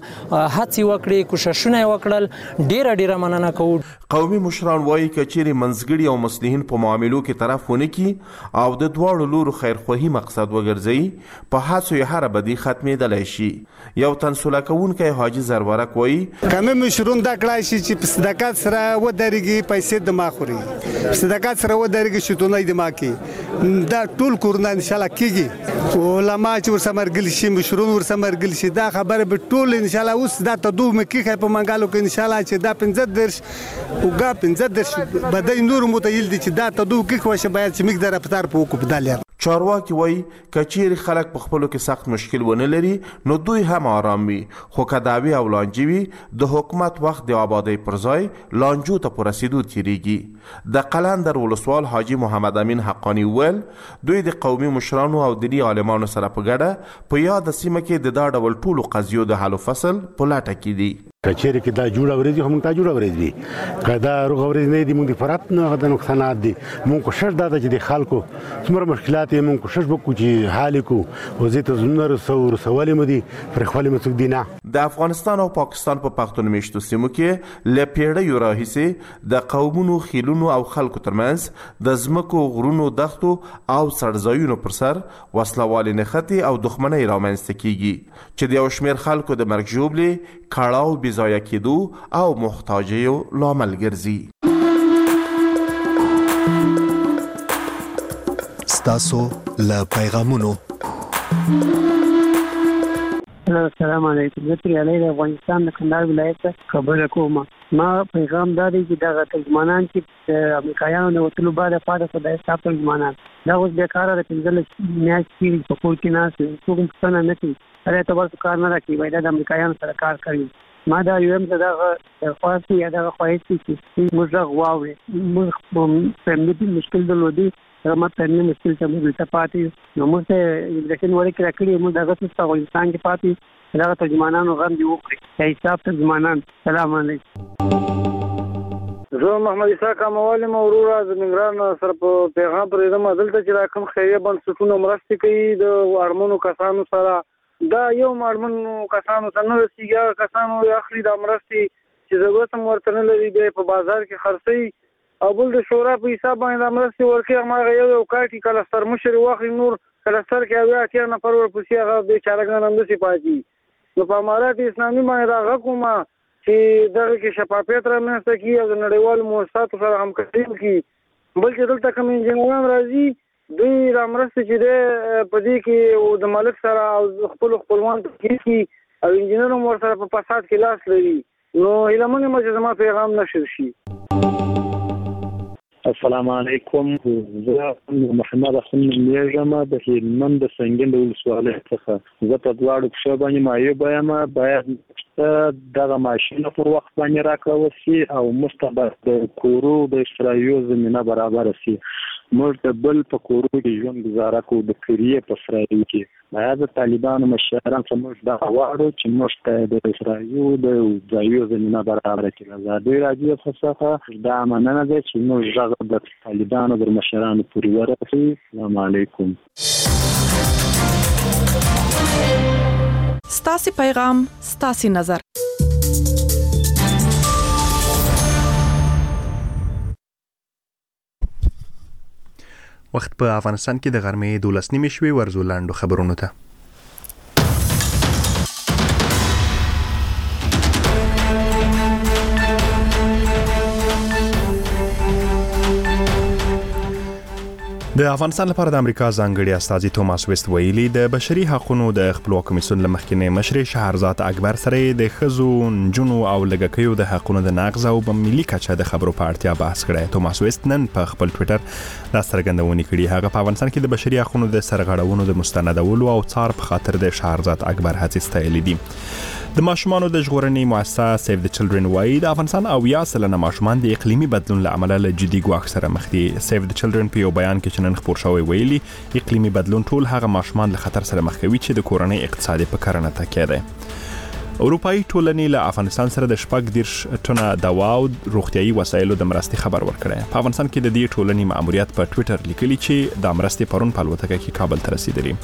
هڅې وکړې کوششونه وکړل. ډېره ډېره مننه کوو. قومي مشران وایي که چیرې منځګړي او مصلحین په معاملو کې طرف ونه کړي او د دواړو لورو خیرخواهي مقصد وګرځوي په هڅو یې هره بدي ختمېدلی شي. یو تنسوله کوونکی حاجي زرورک وایي کمې مشرون دا کړای شي چې په صداقت سره ودرېږي، پیسې دماغ خوري، په صداقت سره ودرېږي، شتونه یې دماغ کړي. دا ټول کورونه انشاءالله کېږي. علما چې ورسره مرګلي شي، مشرون ورسره مرګلي شي، دا خبره به ټول انشاءالله اوس دا تدو مکیږي په منګالو کې انشاءالله چې دا پنځه درش وګا پنځه درش بدای نور متایل دي چې دا تدو کې خوښه باید چې مقدار رفتار په وکړو بدل. چارواکي وایي که چیرې خلک په خپلو کې سخت مشکل ونه لري نو دوی هم آرام وي، خو که دعوې او لانجې وي د حکومت وخت د آبادۍ پر ځای لانجو ته په رسېدو تېرېږي. د قلندر ولسوال حاجي محمد امین حقاني وویل دوی د قومي مشرانو او دیني عالمانو سره په ګډه په یاده سیمه کې د دا ډول ټولو قضیو د حل و فصل په لټه کې دي. کچېرې کې دا جوړه ورځي هم تا جوړه ورځي که دا روغه ورځ نه دي مونږ د فرات نه د نقصانات دي مونږ کوشش دا ده چې د خلکو څومره مشکلات یې مونږ کوشش وکړو چې حل یې کړو او زه ته زړونه رسو رسولې مو دي پرې خپلې مو څوک دي نه. د افغانستان او پاکستان په پښتون میشتو سیمو کې له پیړیو راهیسې د قومونو، خیلونو او خلکو ترمنځ د ځمکو، غرونو، دښتو او څړځایونو پر سر وسلوالې نښتې او دښمنۍ رامنځته کیږي چې د یو شمېر خلکو د مرګ ژوبلې، کړاو، بېځایه کېدو او محتاجیو لامل ګرځي. ستاسو له پیغامونو. السلام علیکم. زه پریالی د افغانستان د کندهار ولایت خبره کوم. ما پیغام دا دی چې دغه ترجمانان چې د امریکایانو د وتلو بعد پاتې شو د حساب ترجمانان دا اوس بیکاره د پنځلس میاشتې کېږي په کور کې ناست دي، څوک پوښتنه نه کوي، هر اعتبار کار نه راکوي، وایي دا د امریکایانو سره کار کوي. ما دا یو هم دغه درخواست یا دغه خواهش دی چې موږ غږ واورئ. موږ په امنیتي مشکل درلودي هغه ما په امنیتي مشکل ته موږ دلته پاتې نو موږ ته امریکایان وړې راکړي موږ دغه څه په افغانستان کې پاتې دغه ترجمانانو غم دي وکړي یا حساب ترجمانان. سلام علیکم. زه محمد اسحاق اموالي مورورا د ننګرهار سره په پیغام پرې د مدلته چې را کوم خیریه بنسټونو مرستې کوي د اړمنو کسانو سره دا یو اړمنو کسانو ته نه رسیږي کسانو اخلي د مرستې چې ضرورت هم ورته نه لري دی په بازار کې خرڅي او بل د شورا په حساب باندې مرستې ورکړي هغه یو یو کار کې کله ستر مشر واخلي نور کله ستر کې اویا اتیا نفر ورپسې هغه به چارګان هم دسي پاتې نو په امارات اسلامي باندې راغ کومه چې دغه کې شفافیت رامنځته کړي او د نړیوالو مؤسساتو سره همکاري وکړي بلکې دلته کوم انجنیران راځي دوی را مرسته چې د په دې کې د مالک سره او خپل خپلوان کې او انجنیر هم ورسره په فساد کې لاس لري نو هیلمنه مې زما پیغام نشر شي. السلام علیکم. زه محمد حسن میرجما د هلمند د سنگین د ولسوالۍ څخه زه په دواړو پښو باندې معیوب یم باید دغه ماشین پر وخت باندې راکړل شي او مستبد د کورو د اشترايو زمينه برابر شي. موږ د بل په کورو کې ژوند گزاره کوو د کریه په اسرائیل کې باید د طالبانو مشران څخه دا غواړو چې موږ ته د اسرائیل د ځایو زمينه برابر کړي. زادي راځي څخه دا مننه ده چې موږ د طالبانو د مشرانو پورې ورسي. السلام علیکم. ستاسو پیغام ستاسو نظر. وخت په افغانستان کې د غرمې دولس نیمې شوي ورزو لاندو خبرونو ته. د افغانستان لپاره د امریکا ځانګړي استازي توماس ویست ویلي د بشري حقوقو د خپلواک کمیسیون لمخکینه مشر شهرزاد اکبر سره د خزو نجونو او لګکیو د حقوقو د نقض او په ملي کچه د خبرو په اړتیا بحث کړی. توماس ویست نن په خپل ټوئیټر دا څرګندونه کړې. هغه په افغانستان کې د بشري حقوقو د سرغړونو د مستندولو او څار په خاطر د شهرزاد اکبر هڅې ستایلې دي. د ماشومانو د ژغورنې مؤسسه سیف د چلډرن وايي د افغانستان او یا سلنه ماشومان د اقلیمي بدلون له امله له جدي ګواښ سره مخ دي. سیف د چلډرن په یو بیان کې نن خبر شوی ویلي اقلیمي بدلون ټول هغه ماشومان له خطر سره مخ کوي چې د کورنۍ اقتصادي په کرنه تکیه ده. اروپאי ټولنې له افغانستان سره د شپږ دیرش ټنه دوا او روغتيایي وسایلو د مرستې خبر ورکړی. په افغانستان کې د دې ټولنې ماموریت په ټوئیټر لیکلي چې د مرستې پرون په الوتکه کې کابل ته رسیدلی.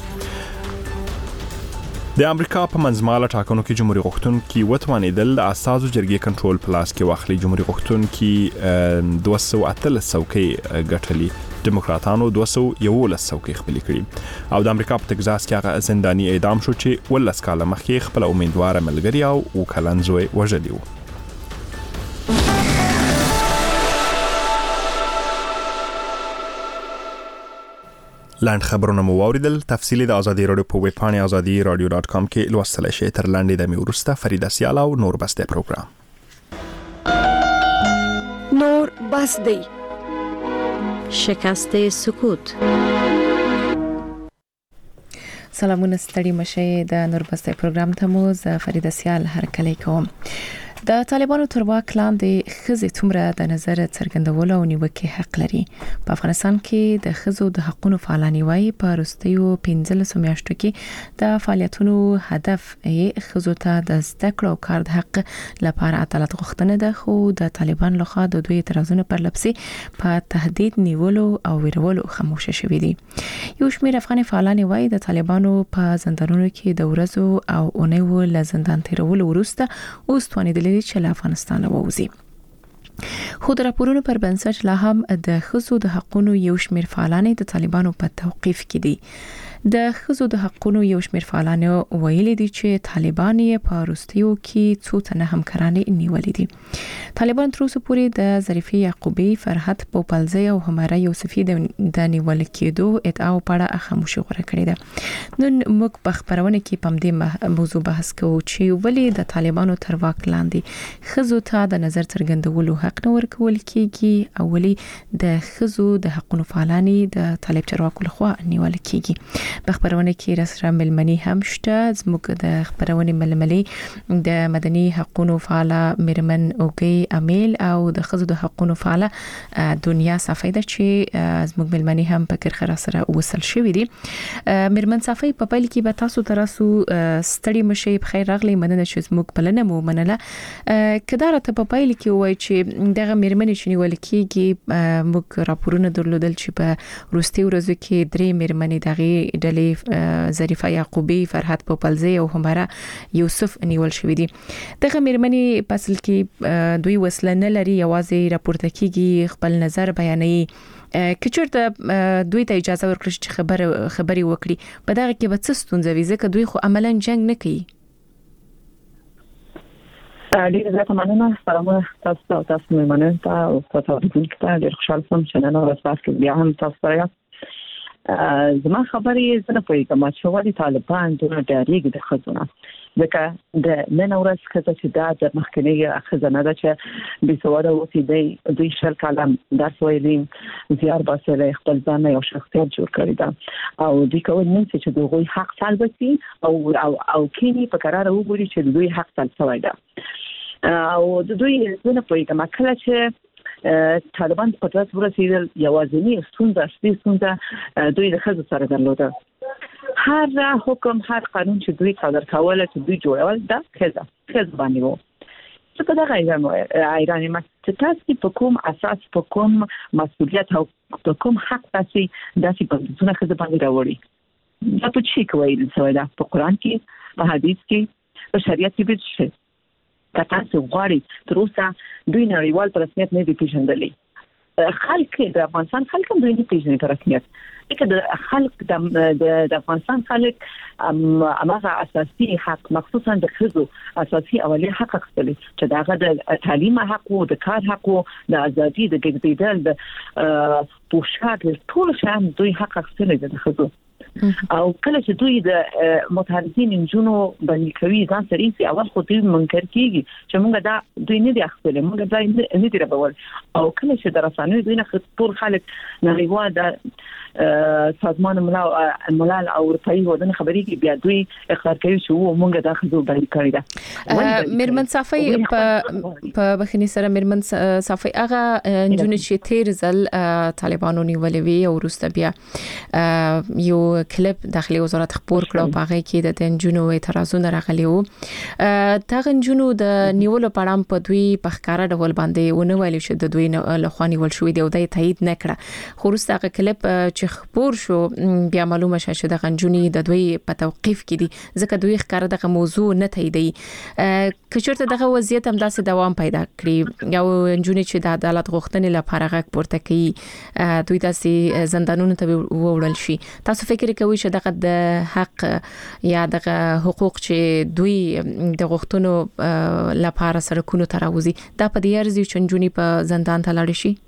د امریکا په منځماله ټاکنو کې جمهوریت غوښتونکي وتوانیدل د اساسو جرګې کنټرول پلاس کې واخلي. جمهوریت غوښتونکي دوه سوه اتلس څوکۍ ګټلي. دیموکراتانو دوه سوه یوولس څوکۍ خپلې کړي او د امریکا په تگزاس کې هغه زنداني اعدام شو چې ولس کاله مخکې خپل امیدواره ملګری او کلن زوی وژلی و. لاند خبرونه مو واوریدل. تفصیلی د ازادي رادیو په ویب پاڼې ازادي رادیو ډاټ کام کې لوستلی شئ. تر لاندې د مې وروسته فرید سیال او نور بس د پروګرام نور بس دی شکست سکوت. سلامونه ستړي مشه د نور بس د پروګرام ته مو ز فرید سیال هرکلی کوم. د طالبانو تر واک لاندې ښځې څومره د نظر څرګندولو او نیوکې حق لري. په افغانستان کې د ښځو د حقوقو فعالان وايي په وروستیو پنځلسو میاشتو کې د فعالیتونو هدف یې ښځو ته د زده کړو او کار د حق لپاره عدالت غوښتنه ده، خو د طالبان لخوا د دوی اعتراضونو پر لپسې په تهدید نیولو او ویرولو خاموشه شوي دي. یو شمېر افغان فعالان وايي د طالبانو په زندانونو کې د ورځو او اونیو له زندان تیرولو وروسته اوس توانیدلي چې له افغانستان ووځي. خو د راپورونو پر بنسټ لا هم د ښځو د حقوقو یو شمېر فعالان د طالبانو په توقیف کې دي. د ښځو د حقوقو یو شمېر فعالان ویلي دي چې طالبان یې په وروستیو کې څو تنه همکارانې نیولې دي. طالبان تر اوسه پورې د ظریفې یعقوبی، فرحت پوپلزی او هماره یوسفی د نیول کېدو ادعاو په اړه خاموشي غوره کړې ده. نن موږ په خبرونه کې په دې موضوع بحث کوو چې ولې د طالبانو تر واک لاندې ښځو ته د نظر څرګندولو حق نه ورکول کېږي او ولې د ښځو د حقوقو فعالان د طالب چارواکو لخوا نیول کېږي. په خبرونه کې رسره ملمني هم شته. زموږ د خبرونه ململي د مدني حقوقو فعال مرمن اوګي امیل او د خزو د حقوقو فعال دنیا صفای ده چې زموږ ملمني هم په کرخه سره وصل شوې دي. مرمن صفای په پیل کې به تاسو تراسو ستړي مشي په خیر راغلي مننه چې زموږ بلنه مو منله. کدار ته په پیل کې وای چې دغه مرمن چې نیول کېږي موږ راپورونه درلودل چې په روستي ورځو کې درې مرمنې دغه ډلې ظریفه یعقوبی، فرحت پوپلزی او همرا یوسف نیول شوې دي. دغه مرمنې په اصل کې دوی وسله نه لري، یوازې راپورته کېږي، خپل نظر بیانوي. کچورته دوی ته اجازه ورکړي چې خبر خبري وکړي په دغه کې به څه ستونزه وي ځکه دوی خو عملاً جنگ نه کوي. ډېر زیات مننه. سلامونه تاسو ته، تاسو مې مننه ته او تاسو ته ډېر خوشاله سوم چې نن ورځ تاسو بیا هم تاسو سره زما خبرې زنه پوهیږم چې ولې طالبان دونه ډاریږي د خزونه، ځکه د نن ورځ کته چې دا د مخکنی خزانه ده چې به سواره وتی دی دوی شل کلام درس ویلي زیار باسه خپل ځان یو شخصیت جوړ کړی دا او دوی کوي نه چې دوی حق سالبتي او او او کینی په قرار وګوري چې دوی حق سال سوای دا او دوی زنه پوهیږم کله چې طالبان په تاسو ورسېدل یوازینی ستونزه اصلي ستونزه دوی د خزو سره درلوده. هر حکم هر قانون چې دوی صادر کول چې دوی جوړول دا خزه خزه باندې وو. څه په دغه ایران ایران ما چې تاسو په کوم اساس په کوم مسؤلیت او په کوم حق تاسو داسې په څونه خزه باندې راوړي دا په چی کوي څه دا په قران کې په حدیث کې په شریعت کې به څه تاسو غواړي تر اوسه دوی نړیوال په رسمیت نه دي پیژندلي. خلک د افغانستان خلک هم دوی نه پیژني په رسمیت. لکه د خلک د د افغانستان خلک امغه اساسي حق مخصوصا د خزو اساسي اولیه حق خپل چې داغه د تعلیم حق او د کار حق او د ازادي د ګډېدل د پوښاک ټول شان دوی حق خپل د خزو او کله چې دوی د متحرزین انجونو باندې کوي ځان سره یې اول خو دوی منکر کیږي چې موږ دا دوی نه دي خپل موږ دا نه دي راول او کله چې درسانه دوی نه خپل خلک نړیوال د سازمان ملل او اروپאי ودان خبري کې بیا دوی اقرار کوي چې موږ دا خزو باندې کړی دا. مرمن صافي په بخني سره مرمن صافي هغه انجونو چې تیر ځل طالبانو نیولې وی او روسته بیا یو کلیپ داخلي وزارت خبر کړو په هغه کې د تنجونو اعتراضونه راغلي وو. تاغه انجونو د نیولو پړام په دوی په ښکارا ډول باندې ونه ویل چې د دوی له خواني ول شوې دی او د تایید نه کړه. خو روسته هغه کلیپ چې خبر شو بیا معلومه شوه چې د غنجونی د دوی په توقيف کې دي ځکه دوی ښکارا دغه موضوع نه تاییدي. کچورته دغه وضعیت هم داسې دوام پیدا کړی یو انجونی چې د عدالت غوښتنې لپاره غږ پورته کوي دوی داسې زندانونو ته وړل شي. تاسو فکر کوي چې دغه د حق یا دغه حقوق چې دوی د غوښتنو لپاره سرکونو تراوزی دا په دې ارزي چې جونی په زندان ته لاړ شي؟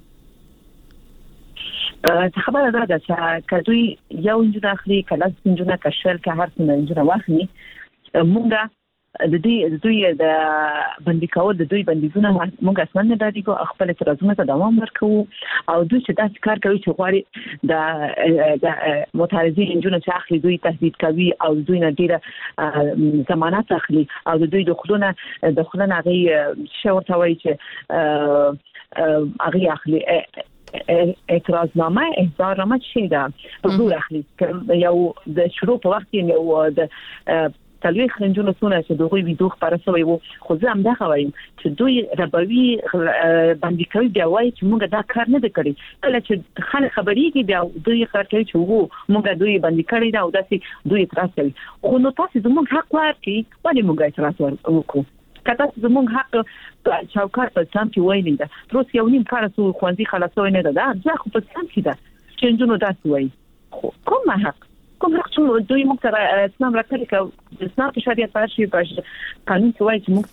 خبره ده چې کدوې یو انجن اخلي کله انجن کشل که هر څه انجن واخلي مونږه د دې د دوی د باندې کول د دوی بندیزونه موږ اصلا نه دادی کو خپل اعتراضونه ته دوام ورکو او دوی چې دا کار کوي چې غواړي د متعرضین انجن چې اخلي دوی تهدید کوي او دوی نه ډیره ضمانت اخلي او دوی د خلونه د خلونه غي شورته وایي چې هغه اخلي اعتراضنامه احضارنامه چی ده په دور اخلي یو د شروع په وخت یو د تلوي خنجونه سونه چې دوی ویډیو خبره شوی وو خو زه هم دا وایم چې دوی ربوي باندې کوي بیا وایي چې موږ دا کار نه کړی کله چې خلک خبري کې بیا دوی کار کوي چې وو موږ دوی باندې کړی دا او داسې دوی اعتراض کوي خو نو تاسو زموږ حق ورکړي ولې موږ اعتراض وکړو کله چې زموږ حق چوکار په سم کې وایي دا تروس یو نیم کار سو خوندې خلاصوي نه ده دا ځکه په سم کې ده چې جنونو داسې وایي کوم حق کوم حق چې دوی موږ سره اسلام راکړي که د اسلام په شریعت په شی په قانون کې وایي چې موږ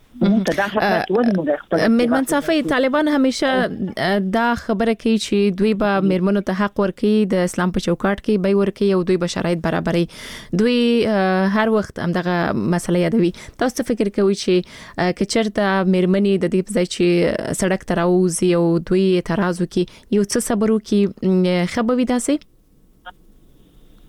مرمن صافي طالبان همیشه دا خبره کوي چې دوی به مرمنو ته حق ورکړي د اسلام په چوکاټ کې به ورکړي او دوی به شرایط برابري دوی هر وخت همدغه مسله یادوي. تاسو فکر کوئ چې کچرته مرمنې د دې په ځای چې سړک تراوزي او دوی اعتراض وکړي یو څه صبر وکړي خبري داسې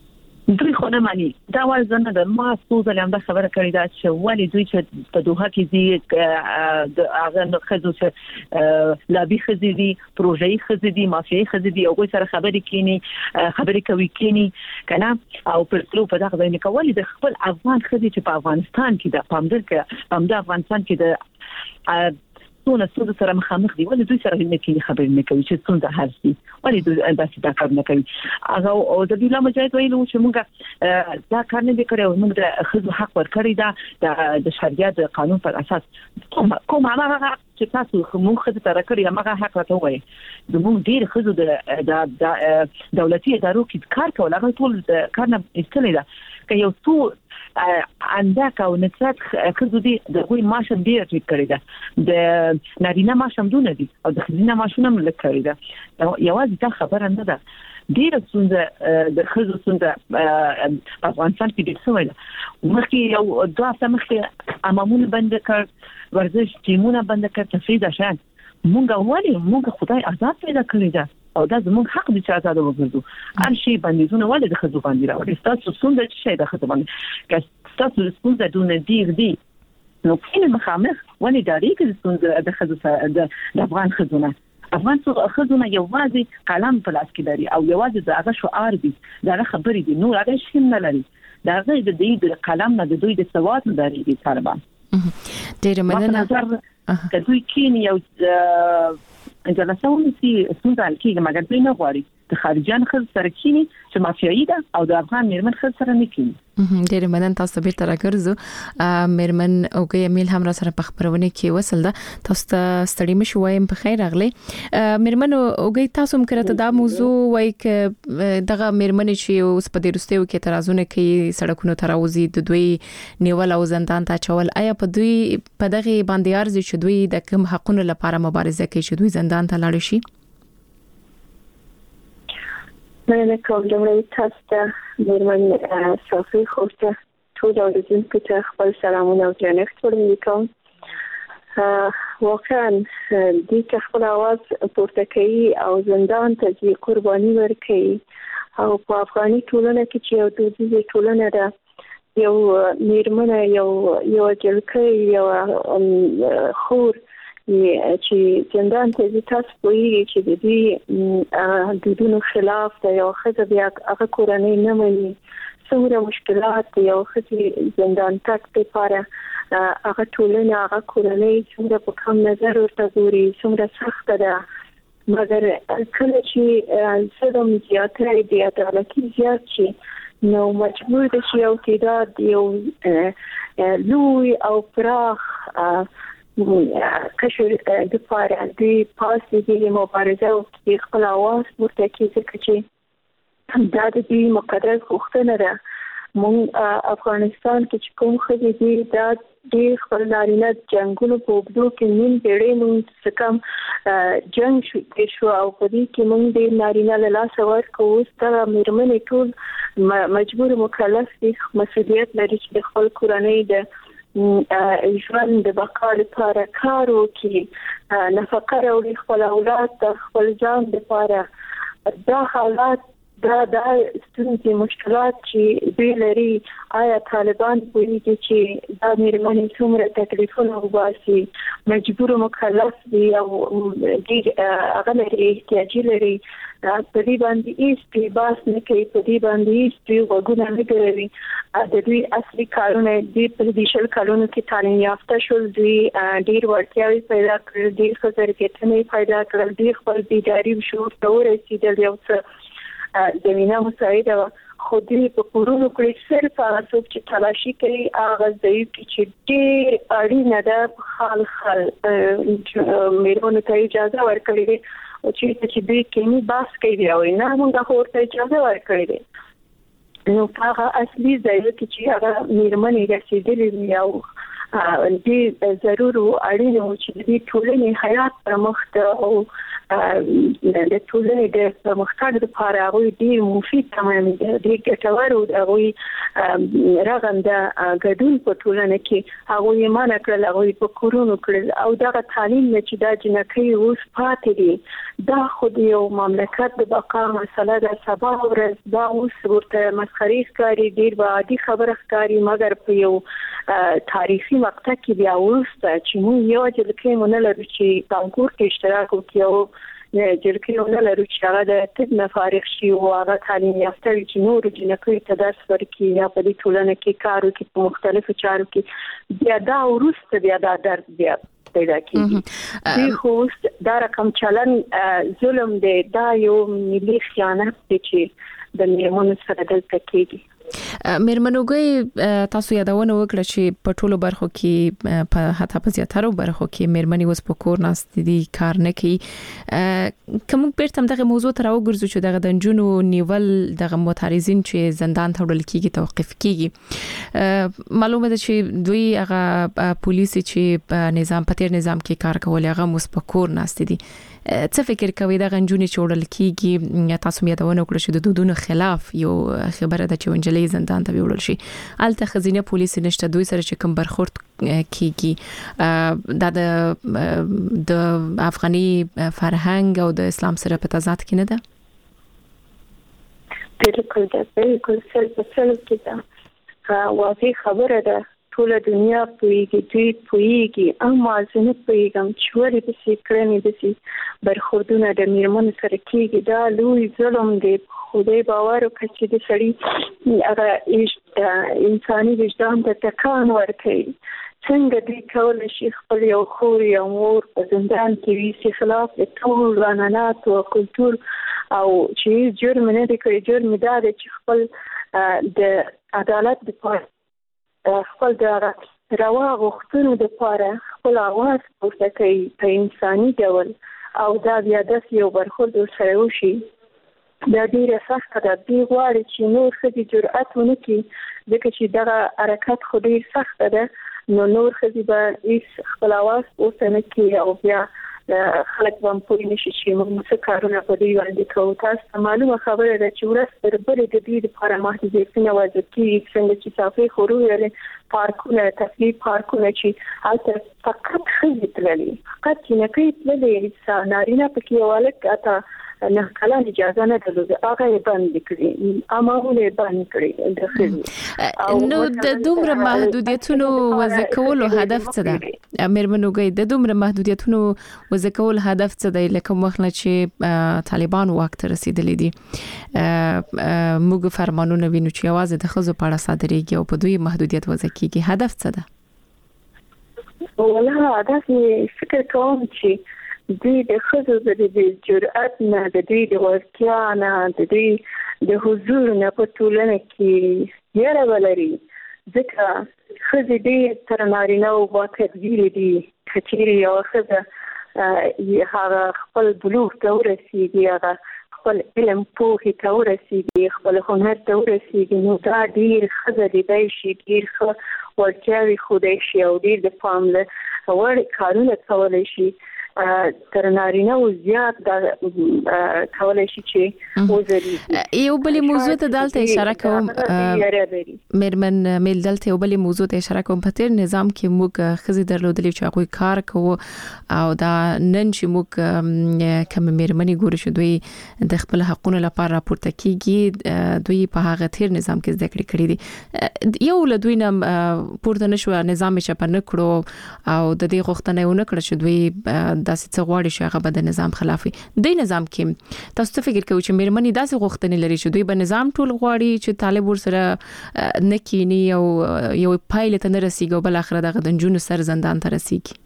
دوی خو نه مانی دا ول زنه د ما سوزه لمده خبره کړې دا چې ولی دوی چې په دوحه کې دي د هغه خزو چې لابي خزي دي پروژې خزي دي مافیای خزي دي او سره خبرې کینی خبرې کوي کینی کنه او پر څلو په دغه ځای کې ولی د خپل افغان خزي چې په افغانستان کې د پامدر کې پامدر افغانستان کې د څونه څه سره مخامخ دي ولې دوی سره نه کینی خبرې نه کوي چې څنګه هرسي ولې دوی داسې دا کار نه کوي هغه او د بلا مجاهد ویلو چې موږ دا کار نه وکړو موږ د خزو حق ورکړی دا د شریعت قانون پر اساس کوم هغه چې تاسو موږ خزو تر کړی هغه حق راته وایي زموږ ډیر خزو د دولتي ادارو کې کار کول هغه ټول کار نه استلې ده که یو څو اندک او نصرت خزو دي د غوي ماشم ډیر ټیک کړی ده د نارینه ماشم دونه دي او د خزینه ماشونه ملک کړی ده یوازې دا خبره نه ده ډیر څنګه د خزو څنګه په افغانستان کې ډیر څه ویل مخکې یو دوه هفته مخکې امامونه بند کړ ورزش ټیمونه بند کړ تفریح شان مونږ ولې مونږ خدای آزاد پیدا کړی ده او دا زموږ حق دي چې آزاد وګرځو هر شي بندیزونه ولې د خزو باندې راوړي تاسو څنګه چې شي د خزو باندې که تاسو څنګه دونه ډیر دي نو کله مخامخ ولې داري کې څنګه د خزو د افغان خزونه افغان خزونه یوازې قلم په لاس کې لري او یوازې د هغه شعار دي دا خبرې دي نو هغه شي نه لري دا غي د دې د قلم نه د دوی د سواد نه لري دي طالبان ډېر مننه که دوی کینی یو جلسه ونیسي څنګه کېږي مګر دوی نه غواړي د خارجيان خل سره کینی چې مافیایي ده او د افغان میرمن خل سره نه کینی ډېر مننه تاسو به تر راګرځو میرمن اوګي امیل هم را سره په خبرونه کې وصل ده تاسو ته ستړي مشو وایم په خیر راغلی میرمن اوګي تاسو هم کړه دا موضوع وای ک دغه میرمن چې اوس په دې رستیو کې ترازونه کوي سړکونو تراوزی د دوی نیول او زندان ته چول آیا په دوی په دغه باندې ارزي چې دوی د کوم حقونو لپاره مبارزه کوي چې دوی زندان ته لاړ شي مننه کوم لمړی تاسو ته میرمن صافي خوسته ټول اوریدونکو ته خپل سلامونه او درنښت وړاندې کوم واقعا دې چې خپل आवाज پورته کوي او زندان ته ځي قرباني ورکوي او په افغاني ټولنه کې چې یو دودیزه ټولنه ده یو میرمن یو یو جلکې یو خور چې زندان ته د تاسو پوری چې د دې د دونو خلاف د یو خزه بیا هغه کورنۍ نه مني څومره مشکلات یو خزه زندان تک په پاره هغه ټولنه هغه کورنۍ څومره په کوم نظر ورته ګوري څومره سخت ده مګر کله چې صدم زیاتره دی عدالتي زیات شي نو مجبور دي چې یو تعداد یو لوی او پراخ کشور د پاره د پاسې د مبارزه او د خپل اواز ورته کېږي چې دا د دې مقدس غوښتنه ده مونږ افغانستان کې کوم خدي دي دا د خپل نارینه جنگونو په وګړو کې نیم پیړۍ مونږ څخه جنگ شو او په دې کې مونږ د نارینه له لاس ورکو ستاره میرمنې ټول مجبور مکلف دي مسؤلیت لري چې خپل کورنۍ د ژوند د بقا لپاره کار وکړي نفقه راوړي خپل اولاد د خپل ځان لپاره دا حالات دا د ستونزې مشکلات چې دوی لري آیا طالبان پوهیږي چې دا میرمنې څومره تکلیفونه وباسي مجبور مکلف دي او ډېر هغه لري احتیاجي لري په دې باندې هیڅ باس نه کوي په دې باندې هیڅ وګونه نه کوي د دوی اصلي کارونه د پردیشل کارونو کې تعلیم یافته شول دوی ډېر ورتیاوي پیدا کړل ډېر خبرګټنې پیدا کړل ډېر خپل بیداری شعور ته ورسېدل یو څه زمينه مساعده خو دې په کورونو کې صرف هغه څوک چې تلاشي کوي هغه ضعیف چې ډېر اړینه ده خال خال میرمنو ته اجازه ورکړي او چې چې دې کې باس کوي او نه موږ هورته اجازه ورکړي نو هغه اصلي ځای چې هغه میرمنې رسیدلې او دې ضروري اړینه چې دې ټولنې حیات پر مخ ته او د ټولنې د پرمختګ لپاره هغه ډیر مفید تمام دي د ګټور او هغه رغنده ګډون په ټولنه کې هغه یې مانه کړل هغه په کورونو کړل او دا تعلیم چې دا جنکې اوس پاتې دي دا خو یو مملکت د بقا مسله ده. سبا ورځ دا اوس ورته مسخري ښکاري ډیر به عادي خبره ښکاري مګر په یو تاریخي مقطع کې بیا وروسته چې موږ یو جلکې مونږ لرو چې کانکور کې اشتراک وکړو او جلکې مونږ لرو چې هغه د طب نه فارغ شي او هغه تعلیم یافته وي چې نور جنکې ته درس ورکړي یا په دې ټولنه کې کار وکړي په مختلفو چارو کې بیا دا وروسته بیا دا درد بیا پیدا کیږي. د خوست دا رقم چلن ظلم دی دا یو ملي خیانت دی چې د میرمنو سره دلته کیږي. میرمنوګي تاسو یادونه وکړه چې په ټولو برخو کې په حتی په زیاتره برخو کې میرمنې اوس په کور ناست دي کار نه کوي. کوم بیرته دغه موضوع تر وګرځو چې دغه د جنونو نیول دغه معترضین چې زندان ته وړل کیږي توقف کیږي معلومه ده چې دوی هغه پولیس چې په نظام پتیر نظام کې کار کوي هغه اوس په کور ناست دي. څه فکر کوي دغه جنونې چې وړل کیږي تاسو یادونه وکړه چې د دودونو خلاف یو خبره ده چې ونجلې زندان ته وړل شي الته خزینه پولیس نشته دوی سره چې کوم برخورد کیږي دا د د افغاني فرهنګ او د اسلام سره په تضاد کې نه ده. بالکل دا بالکل سل په سل کې دا واضح خبره ده ټول دنیا پویږي دوی پویږي اما ځنه پویګم چې ولې د سیکرنې د سي برخوردونه د میرمنو سره کیږي دا لوی ظلم دی. خدای باور وکړي چې د سړي هغه انساني وجدان ته ټکان ورکړي څنګه دوی کولای شي خپل یو خور یا مور په زندان کې وي چې خلاف د ټول قانونات او کلتور او چې جرم نه دی کړی جرم دا دی چې خپل د عدالت لپاره خپل د روا غوښتنو لپاره خپل اواز پورته کوي په انساني ډول او دا بیا د یو برخورد سره وشي دا ډیره سخته ده. دوی غواړي چې نور ښځې جرأت ونه کړي ځکه چې دغه حرکت خو ډیر سخته ده نو نور ښځې به هیڅ خپل اواز پورته نه کړي او بیا خلک به هم پوه نشي چې موږ څه کارونه په دوی باندې کوو. تاسو ته معلومه خبره ده چې ورځ تر بلې د دوی لپاره محدودیتونه وضع کېږي څنګه چې صافۍ خو وویلې پارکونه تفریح پارکونه چې هلته فقط ښځې تللې فقط جنکۍ تللې نارینه پکې یو هلک اته نه کله اجازه نه درلوده هغه یې بند کړي امامونه یې بند کړي د ښځو. نو د دومره محدودیتونو وضع کولو هدف څه ده میرمنوګي د دومره محدودیتونو وضع کول هدف څه دی لکه مخنه چې طالبان واک ته رسیدلې دي موږ فرمانونه وینو چې आवाज د ښځو په اړه صادرېږي او په دوی محدودیت وضع کیږي هدف څه ده؟ والله هدف یې فکر کوم چې دوی د ښځو د جرأت نه د دوی د وړتیا نه د دوی د حضور نه په ټولنه کې یاره ولري ځکه ښځې ډېر تر نارینه‌و باکتدیرې دي که چیرې یوه ښځه هغه خپل بلوغ ته ورسېږي هغه خپل علم پوهې ته ورسېږي خپل هنر ته ورسېږي نو دا ډېر ښځه لیدی شي ډېر ښه وړتیاوې ښودی شي او ډېر د پام وړ کارونه کولی شي تر نارینه او زیات دا کولای شي چې وزري یو بل موضوع ته دلته اشاره کوم میرمن میل دلته یو بل موضوع ته اشاره کوم په تیر نظام کې موږ خزي درلودلې چې هغه کار کوو او دا نن چې موږ کوم میرمنې ګوري چې دوی د خپل حقوقو لپاره راپورته کیږي دوی په هغه تیر نظام کې زده کړې کړې دي یو له دوی نه پورته نشو نظام چې په نکړو او د دې غوښتنه ونه کړ چې دوی داسې څه غواړي چې هغه به د نظام خلاف وي. د نظام کې تاسو څه فکر کوئ چې میرمنې داسې غوښتنې لري چې دوی به نظام ټول غواړي چې طالب ورسره نه کینی او یو پایله ته نه رسیږي او بل اخر دغه د جنونو سر زندان ته رسیږي؟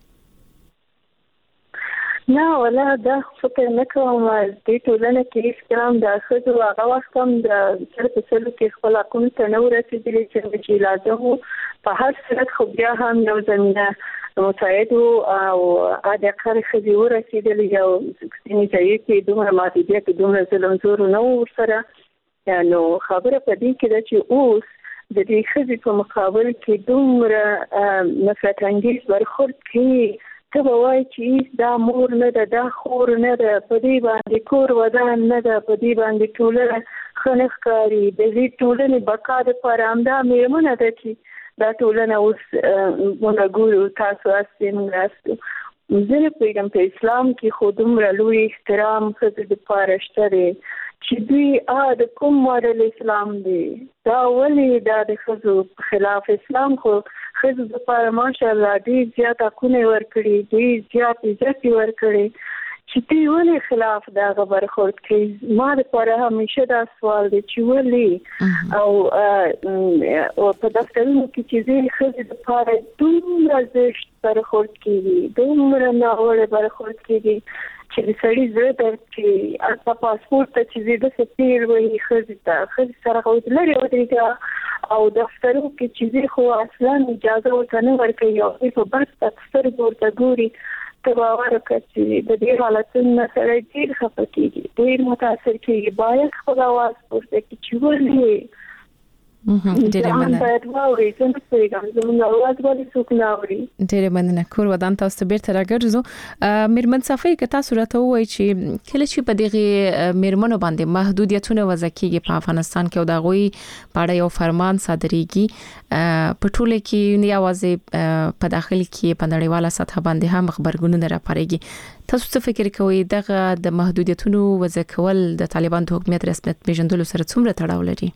نه ولا دا فکر نه کوم د ټولنې کې اسلام د ښځو هغه وخت هم د سر په سر کې خپل حقوقو ته نه ورسېدلي چې لازم په هر صورت خو بیا هم یو زمینه مساعد او اده کار خدي ورسېدل یو سکسینی ځای کې دومره محدودیت دومره ظلم زور نه ورسره نو خبره په دې کې ده چې اوس د دې خدي په مقابل کې دومره نفرت انګیز برخورد کوي ته به وایي چې دا مور نه ده، دا خور نه ده، په دې باندې کور ودان نه ده، په دې باندې ټولنه ښه نه ښکاري. د دې ټولنې بقا دپاره همدا مېرمنه ده چې دا ټولنه اوس موږ ګورو، تاسو هستئ، موږ هستو. زه نه پوهېږم په اسلام کې خو دومره لوی احترام ښځې دپاره شته دی چې دوی د کوم ماډل اسلام دی، دا ولې دا د ښځو خلاف اسلام خو ښځو دپاره ماشاءالله ډېر زیات حقونه یې ورکړي، ډېر زیات عزت یې ورکړی چې دوی ولې خلاف د هغه برخورد کوي. ما دپاره همیشه دا سوال دی چې ولې او په دفترونو کې چې دوی ښځې دپاره دومره زشت برخورد کېږي، دومره ناوړه برخورد کېږي چې د سړي زړه درد کوي. هلته پاسپورټ ته چې ځي داسې تېر وایي ښځې ته، ښځې سره خو لرې ودرېږه، او دفترونو کې چې ځي خو اصلا اجازه ورته نه ورکوي او دوی په بس ته سترګو ورته ګوري. ته باور وکړه چې د دې حالتونو نه سړی ډېر خفه کېږي، ډېر متاثر کېږي. باید خپل اواز پورته کړي چې ولې ډېره مننه. ډېره مننه. کور ودان تاسو ته بیرته راګرځو. میرمن صفی که تاسو راته وایي چې کله چې په دغه میرمنو باندې محدودیتونه وضع کیږي په افغانستان کې او د غوي په اړه یو فرمان صادریږي په ټوله کې نه یوازې په داخلي کې په نړیواله سطح باندې هم خبرګونونه راپارېږي، تاسو څه فکر کوئ دغه د محدودیتونو وضع کول د طالبان د حکومت رسمیت پیژندلو سره څومره تړاو لري؟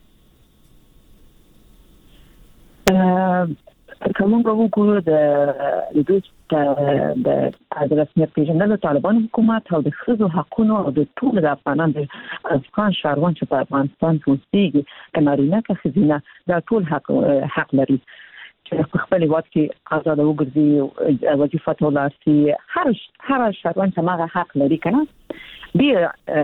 کومه وګورو د دوی د رسمیت پیژندلو طالبان حکومت او د ښځو حقوقو او د ټول د افغانانو د افغان شهروان چې په افغانستان کې اوسېږي که نارینه که ښځینه دا ټول حق حق لري چې په خپل هېواد کې آزاد وګرځي، وظیفه ته ولاړ شي. هر هر شهروان چې هغه حق لري که نه ډېر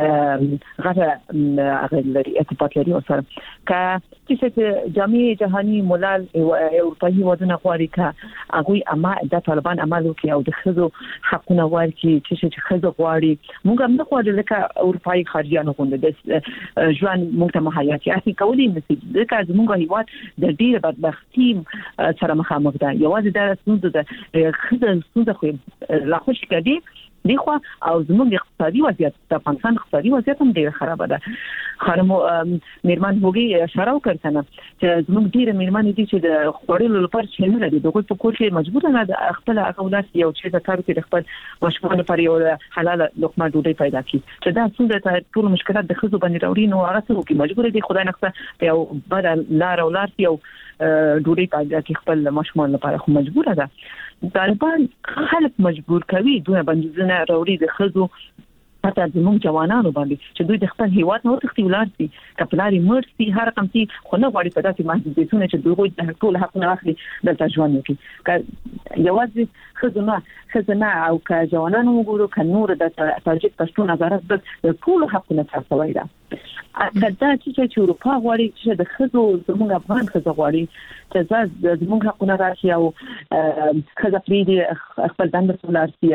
غټه هغه لري ارتباط لري ورسره. که چې جامعه جهاني ملل اروپایي هېوادونه غواړي که هغوی اما د طالبان عمل وکړي او د ښځو حقونه ورکړي چې ښځه غواړي، موږ هم نه غواړو لکه اروپایي خارجیانو غوندې د ژوند موږ ته مهیا کړي کولی نه شي، ځکه زموږ هېواد د ډېرې بدبختي سره مخامخ ده. یوازې دا ستونزه ده ښځه ستونزه خو لا خوشي کوي دی خو او زموږ اقتصادي وضعیت د افغانستان اقتصادي وضعیت هم ډېر خراب ده. خانم میرمن هوګي اشاره وکړه کنه چې زموږ ډېر میرمن دي چې د خورلو لپاره چې نه لري، دغه په کور کې مجبور نه ده خپل اولاد یو چې د کار کې خپل مشکلات لپاره یو حلال لقمه ډوډۍ پیدا کړي. چې دا څنګه ټول مشکلات د خزو باندې راوړي نو هغه څه کوي، مجبور دي خدای نخته یو بدل لار او لار یو ډوډۍ پیدا کړي خپل مشمول لپاره، خو مجبور ده. طالبان خلک مجبور کوي دوی باندې نه راوړي د خزو حتی زموږ جوانانو باندې چې دوی د خپل هیواد نه وتښتي ولاړ شي، کپلاري مړ شي، هر رقم شي، خو نه غواړي په داسې محدودیتونه چې دوی د ټول حقونه اخلي دلته ژوند وکړي. که یوازې ښځو نه ښځه نه او که جوانانو وګورو که نور د تاجک پښتون نظارت د ټولو حقونه څرخوی ده. که دا چې چې اروپا غواړي چې د ښځو زموږ افغان ښځه غواړي چې زموږ حقونه راشي او ښځه پرېږدي خپل دنده ته ولاړ شي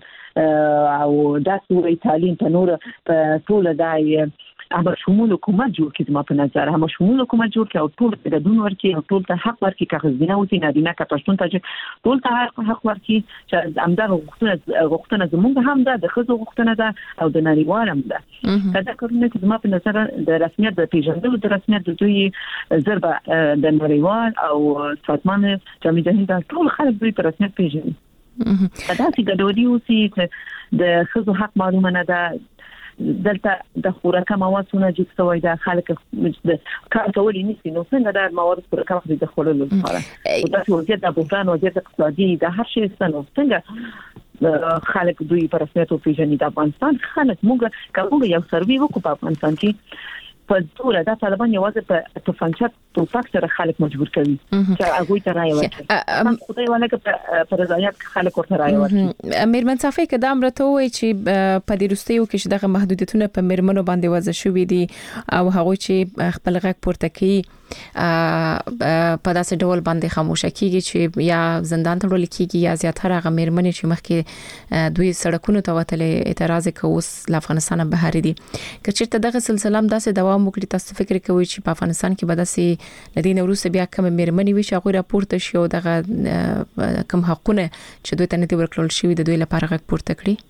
او داسې تعلیم ته نور په ټوله دای هغه شمول حکومت جوړ کړي، زما په نظر هغه شمول حکومت جوړ کړي او ټول د دون ورکړي او ټول ته حق ورکړي، که ښځینه اوسي نارینه که پښتون تاجک ټول ته حق ورکړي چې همدغه غوښتنه غوښتنه زموږ هم ده، د ښځو غوښتنه ده او د نړیوال هم ده. دا کارونه چې زما په نظر د رسمیت د پیژندلو د رسمیت د دوی ضربه د نړیوال او سازمان جامعه جهاني د ټول خلک دوی په رسمیت پیژني. دا چې ګډوډي اوسي چې د ښځو حق معلومه نه ده، دلته د خوراک موادونه جوړ شوی دا خلک د کار کولای نشي، نو څنګه دا مواد خوراک وخت د خورلو لپاره او دا وضعیت د بحران وضعیت اقتصادي د هر شي ستنو څنګه خلک دوی پر رسمیت پیژني. د افغانستان خلک موږ کوم یو سروي وکړو په افغانستان کې په ټول دا طالبان یوازې په توفانچات توپک سره خلک مجبور کوي چې هغه ته راي ورکړي، خدای ولکه په رضایت خلک ورته راي ورکړي. میرمن صفی که دا امرته وایي چې په دې وروستیو کې چې دغه محدودیتونه په میرمنو باندې وضع شوې دي او هغه چې خپل غږ پورته کوي په داسې ډول باندې خاموشه کیږي چې یا زندان ته وړل کیږي یا زیاتره هغه مېرمنې چې مخکې دوی سړکونو ته وتلې اعتراض کوي له افغانستان بهر دي که چیرته دغه سلسله داسې دوام وکړي تاسو فکر کوئ چې په افغانستان کې به داسې لدین وروسته بیا کوم مېرمنې وي چې هغه راپورته شي او دغه کوم حقونه چې دوی ته نه دي ورکړل شوی د دوی لپاره غږ پورته کړي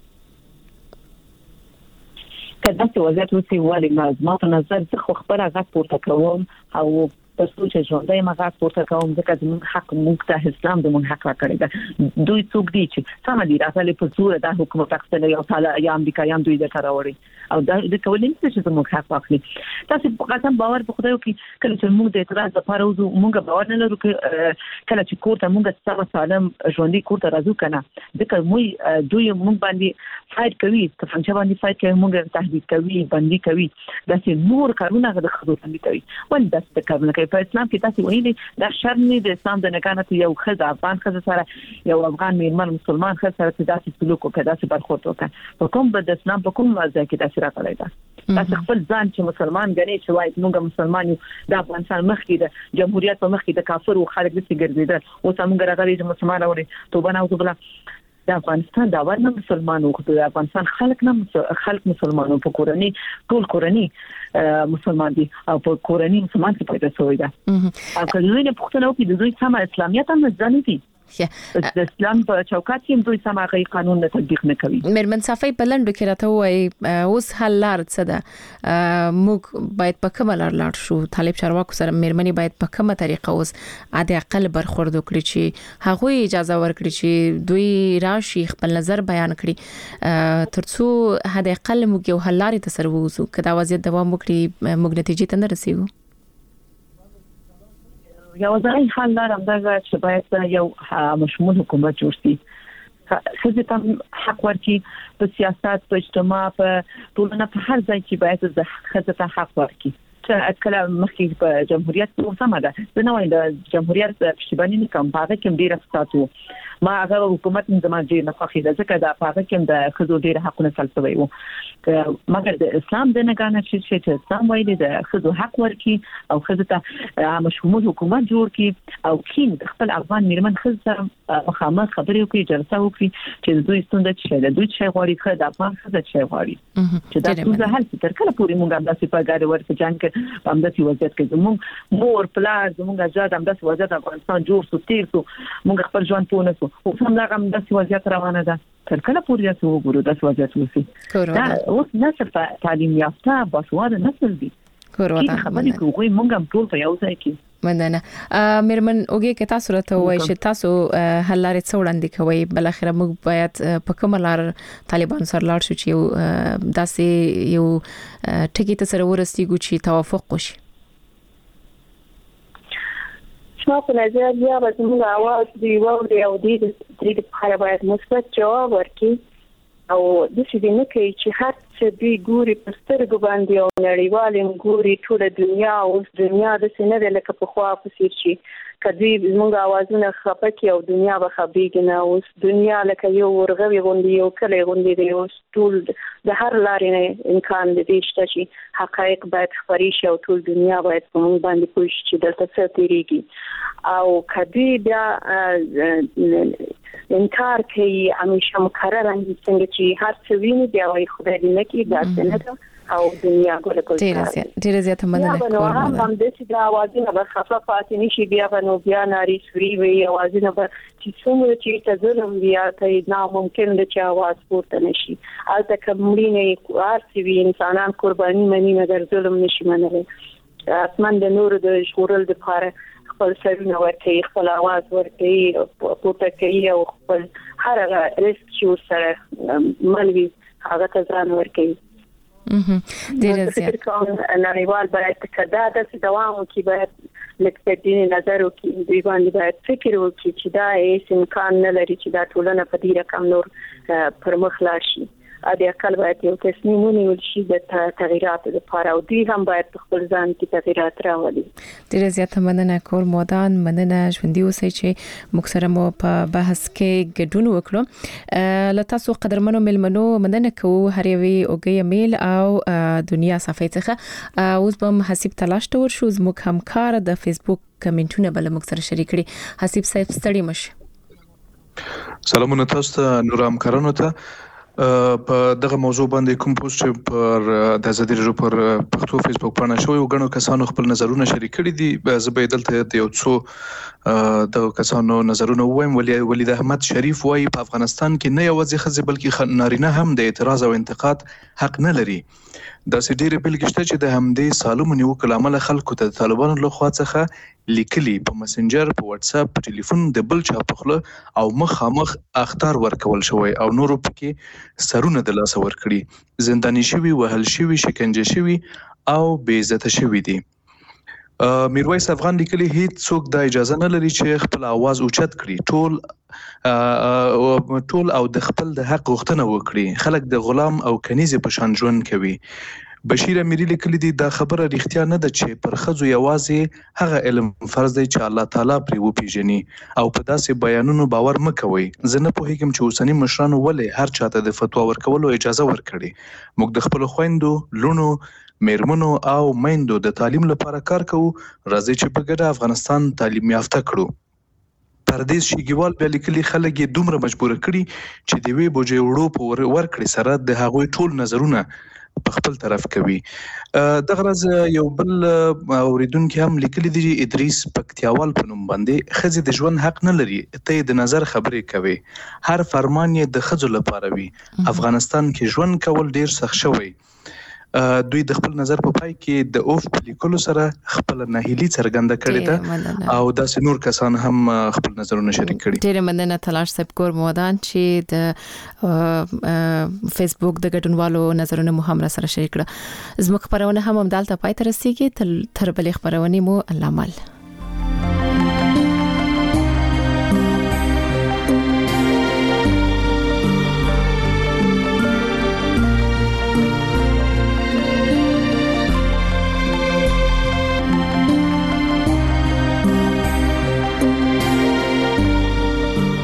کله چې وضعیت وسی ولی ما په نظر څه خو خبره غږ پورته کوم او تاسو چې ژوندۍ ما غږ پورته کوم ځکه چې موږ حق موږ ته اسلام د موږ حق راکړی دا دوی څوک دي چې سم دي راځي په زور د حکومت اخستل یو تعالی یا امریکایان دوی د کاروړي او دا د کولین چې موږ حق واخلي تاسو په قسم باور په خدای کې کله چې موږ د اعتراض لپاره وځو موږ باور نه لرو کله چې کوړه موږ سم سالم ژوندۍ کوړه راځو کنه ځکه موږ دوی موږ باندې فایټ کوي په څنګه باندې فایټ کوي موږ تهدید کوي باندې کوي دا چې نور کارونه د خدای باندې کوي ول دا څه کارونه کوي په اسلام کې تاسو وایي دا شرم دی اسلام د نکانت یو خزه افغان خزه سره یو افغان میرمن مسلمان خزه سره داسې سلوک وکړي داسې برخورد وکړي په کوم د اسلام په کوم وضع کې تاسو راغلی دا تاسو خپل ځان چې مسلمان غني چې وایي موږ مسلمان یو د افغانستان مخکې د جمهوریت په مخکې د کافر او خلک د سیګرځیدل او څنګه راغلي چې مسلمان اوري توبه نه وکړه د افغانستان دا ورنه مسلمان او د افغانستان خلک نه خلک مسلمانو په کورنۍ ټول کورنۍ مسلمان دي او په کورنۍ مسلمان کې پیدا شوی دا او کله نه پښتنو کې د دوی سم اسلامیت هم ځانې دي د اسلام په چوکاټ کې دوی سم هغه قانون نه تطبیق نه کوي مېرمن صافي په لندو کې راته وایي اوس حل لار څه ده موږ باید په کومه لار لاړ شو طالب چارواکو سره مېرمنې باید په کومه طریقه اوس عادي اقل برخورد وکړي چې هغه اجازه ورکړي چې دوی راشي خپل نظر بیان کړي ترڅو هدا اقل موږ یو حل لارې تسر ووزو کدا وضعیت دوام وکړي موږ نتیجې ته نه رسیدو یو ځای حل لار همدغه چې باید یو مشمول حکومت جوړ شي خځې ته حق ورکړي په سیاست په اجتماع په ټولنه په هر ځای کې باید خځې ته حق ورکړي چې کله مخکې په جمهوریت کې سم ده د نوې د جمهوریت پښتبانی نه کوم هغه کوم ډیر ستاتو ما هغه حکومت زموږ ډیر نه خوښي ده ځکه دا هغه کوم د خځو ډیر حقونه سلسوي وو مګر د اسلام د نګانه چې چې اسلام وایي د خځو حق ورکړي او خځو ته مشمول حکومت جوړ کړي او کین خپل افغان میرمن خځه مخامخ خبرې وکړي جلسه وکړي چې دوی ستونزه چې د دوی شي غواړي خځه د افغان خځه چې غواړي چې دا څه حل تر کله پورې موږ داسې په ګاډي ورته جنگ کې په همداسې وضعیت کې زموږ مور پلار زموږ اجداد همداسې وضعیت افغانستان جوړ شو تیر شو موږ خپل ژوند پونه شو او هم دا هم داسې وضعیت روانه ده تر کله پورې تاسو وګورئ داسې وضعیت وسی دا اوس نسل تعلیم یافته باسواده نسل دي کورونا خبرې کوي موږ هم ټول په یو ځای کې مننه مېرمن اوګه کې تاسو راته وایي چې تاسو حل لارې څو وړاندې کوي بل اخر موږ باید په کومه لار طالبان سره لاړ شو چې داسې یو ټکی ته سره ورسېږو چې توافق وشي شما په نظر بیا به زموږ اواز دی ووري او دی د دې لپاره باید مثبت جواب ورکړي او د څه نه کوي چې هر څه دوی ګوري په سترګو باندې او نړیوال ګوري ټول دنیا او دنیا د سینې لکه په خوا په سیر شي کدی موږ اوازونه خپکی او دنیا به خبرېږي نه اوس دنیا لکه یو ورغوي غونډي یو کله غونډي دی اوس ټول د هر لارې نه امکان دی شته چې حقایق باید خبرې شي او ټول دنیا باید په موږ باندې پوه شي چې دلته څه تیریږي او کدی بیا انکار کوي همیشه مکرر ان څنګه چې هر څه ویني بیا وایي خدای دې نه کړي دا څنګه او دنیا ګل کول ډیره ډیره زیاته مننه کوم هم د دې د اوازونه به خفافات نشي بیا نو بیا ناري سوري وي اوازونه به چې څومره چې ته ظلم بیا ته نه ممکن د چا आवाज پورته نشي البته کومړي نه ارسي انسانان قرباني مني مګر ظلم نشي منلی اسمان د نور د شورل د لپاره خپل سرونه ورته خپل आवाज ورته پورته کوي او خپل هر هغه ریسک چې سره ملوي هغه ته ځان ورکوي ډیره زیاته نړیوال باید کدا د دوام کې باید لکه نظر وکړي دوی باندې باید فکر وکړي چې دا هیڅ امکان نه لري چې دا ټولنه په دې رقم نور پر مخ لاړ شي د عقل باید یو تصمیم ونیول شي د تغییراتو لپاره او دوی هم باید خپل ځان کې تغییرات راولي. ډیره زیاته مننه کور مودان، مننه ژوندۍ اوسئ چې موږ سره مو په بحث کې ګډون وکړو. له تاسو قدرمنو ملمنو مننه کوو هر یوې اوږې میل او دنیا صفحې څخه. اوس به حسیب تلاش ته ورشو، زموږ همکار د فیسبوک کمنټونه بل موږ سره شریک کړي. حسیب صاحب ستړي مشه. سلامونه تاسو ته نور همکارانو ته. په دغه موضوع باندې کوم پوسټ چې پر د ازادي رادیو پر پښتو فیسبوک باندې شوی او غنو کسانو خپل نظرونه شریک کړي دي. زه به دلته د یو څو د کسانو نظرونه وایم. ولید احمد شریف وايي په افغانستان کې نه یوازې ښځې بلکې نارینه هم د اعتراض او انتقاد حق نه لري. دا سې ډېرې بلګې شته چې د همدې سالمو نیوکو له امله خلکو ته د طالبانو لخوا څخه لیکلي په مسنجر، په واتس اپ، په ټلیفون د بل چا په خوله او مخامخ اخطار ورکول شوی او نورو پکې سرونه د لاسه ورکړي، زنداني شوي، وهل شوي، شکنجه شوي او بې عزته شوي دي. میرویس افغان لیکلي هیڅ څوک د اجازه نه لري چې خپل आवाज اوچت کړي، ټول ټول او د خپل د حق غوښتنه وکړي. خلک د غلام او کنیزې په شان ژوند کوي. بشیر امیری لیکلي دي دا خبره رښتیا نه ده چې پر ښځو یوازې هغه علم فرض دی چې الله تعالی پرې وپیژني او په داسې بیانونو باور مه کوئ. زه نه پوهیږم چې اوسني مشرانو ولې هر چاته د فتوا ورکولو اجازه ورکړي. موږ د خپل خويندو، لونو، میرمنو او میندو د تعلیم لپاره کار کوو. راځي چې په ګډه افغانستان تعلیم یافته کړو. پردیس شیګیوال بیا لیکلي خلک یې دومره مجبور کړي چې د وی بوجې وړو په ورکړي سره د هغوی ټول نظرونه په خپل طرف کوي. دغه ورځ یو بل اوریدونکو هم لیکلي دي ادریس پکتیاوال په نوم باندې ښځې د ژوند حق نه لري، ته د نظر خبرې کوي، هر فرمان یې د ښځو لپاره وي. افغانستان کې ژوند کول ډیر سخت شوی. دوی د خپل نظر په پای کې د اوف په لیکلو سره خپل ناهیلي څرګنده کړې ده او داسې نور کسان هم خپل نظرونه شریک کړي. ډېر مننه تلاش صاحب کور مودان چې د فیسبوک د ګډونوالو نظرونه مو هم سره شریک کړه. زموږ خبرونه هم همدلته پای ته رسیږي. تر بلې خبرونه مو الله مل.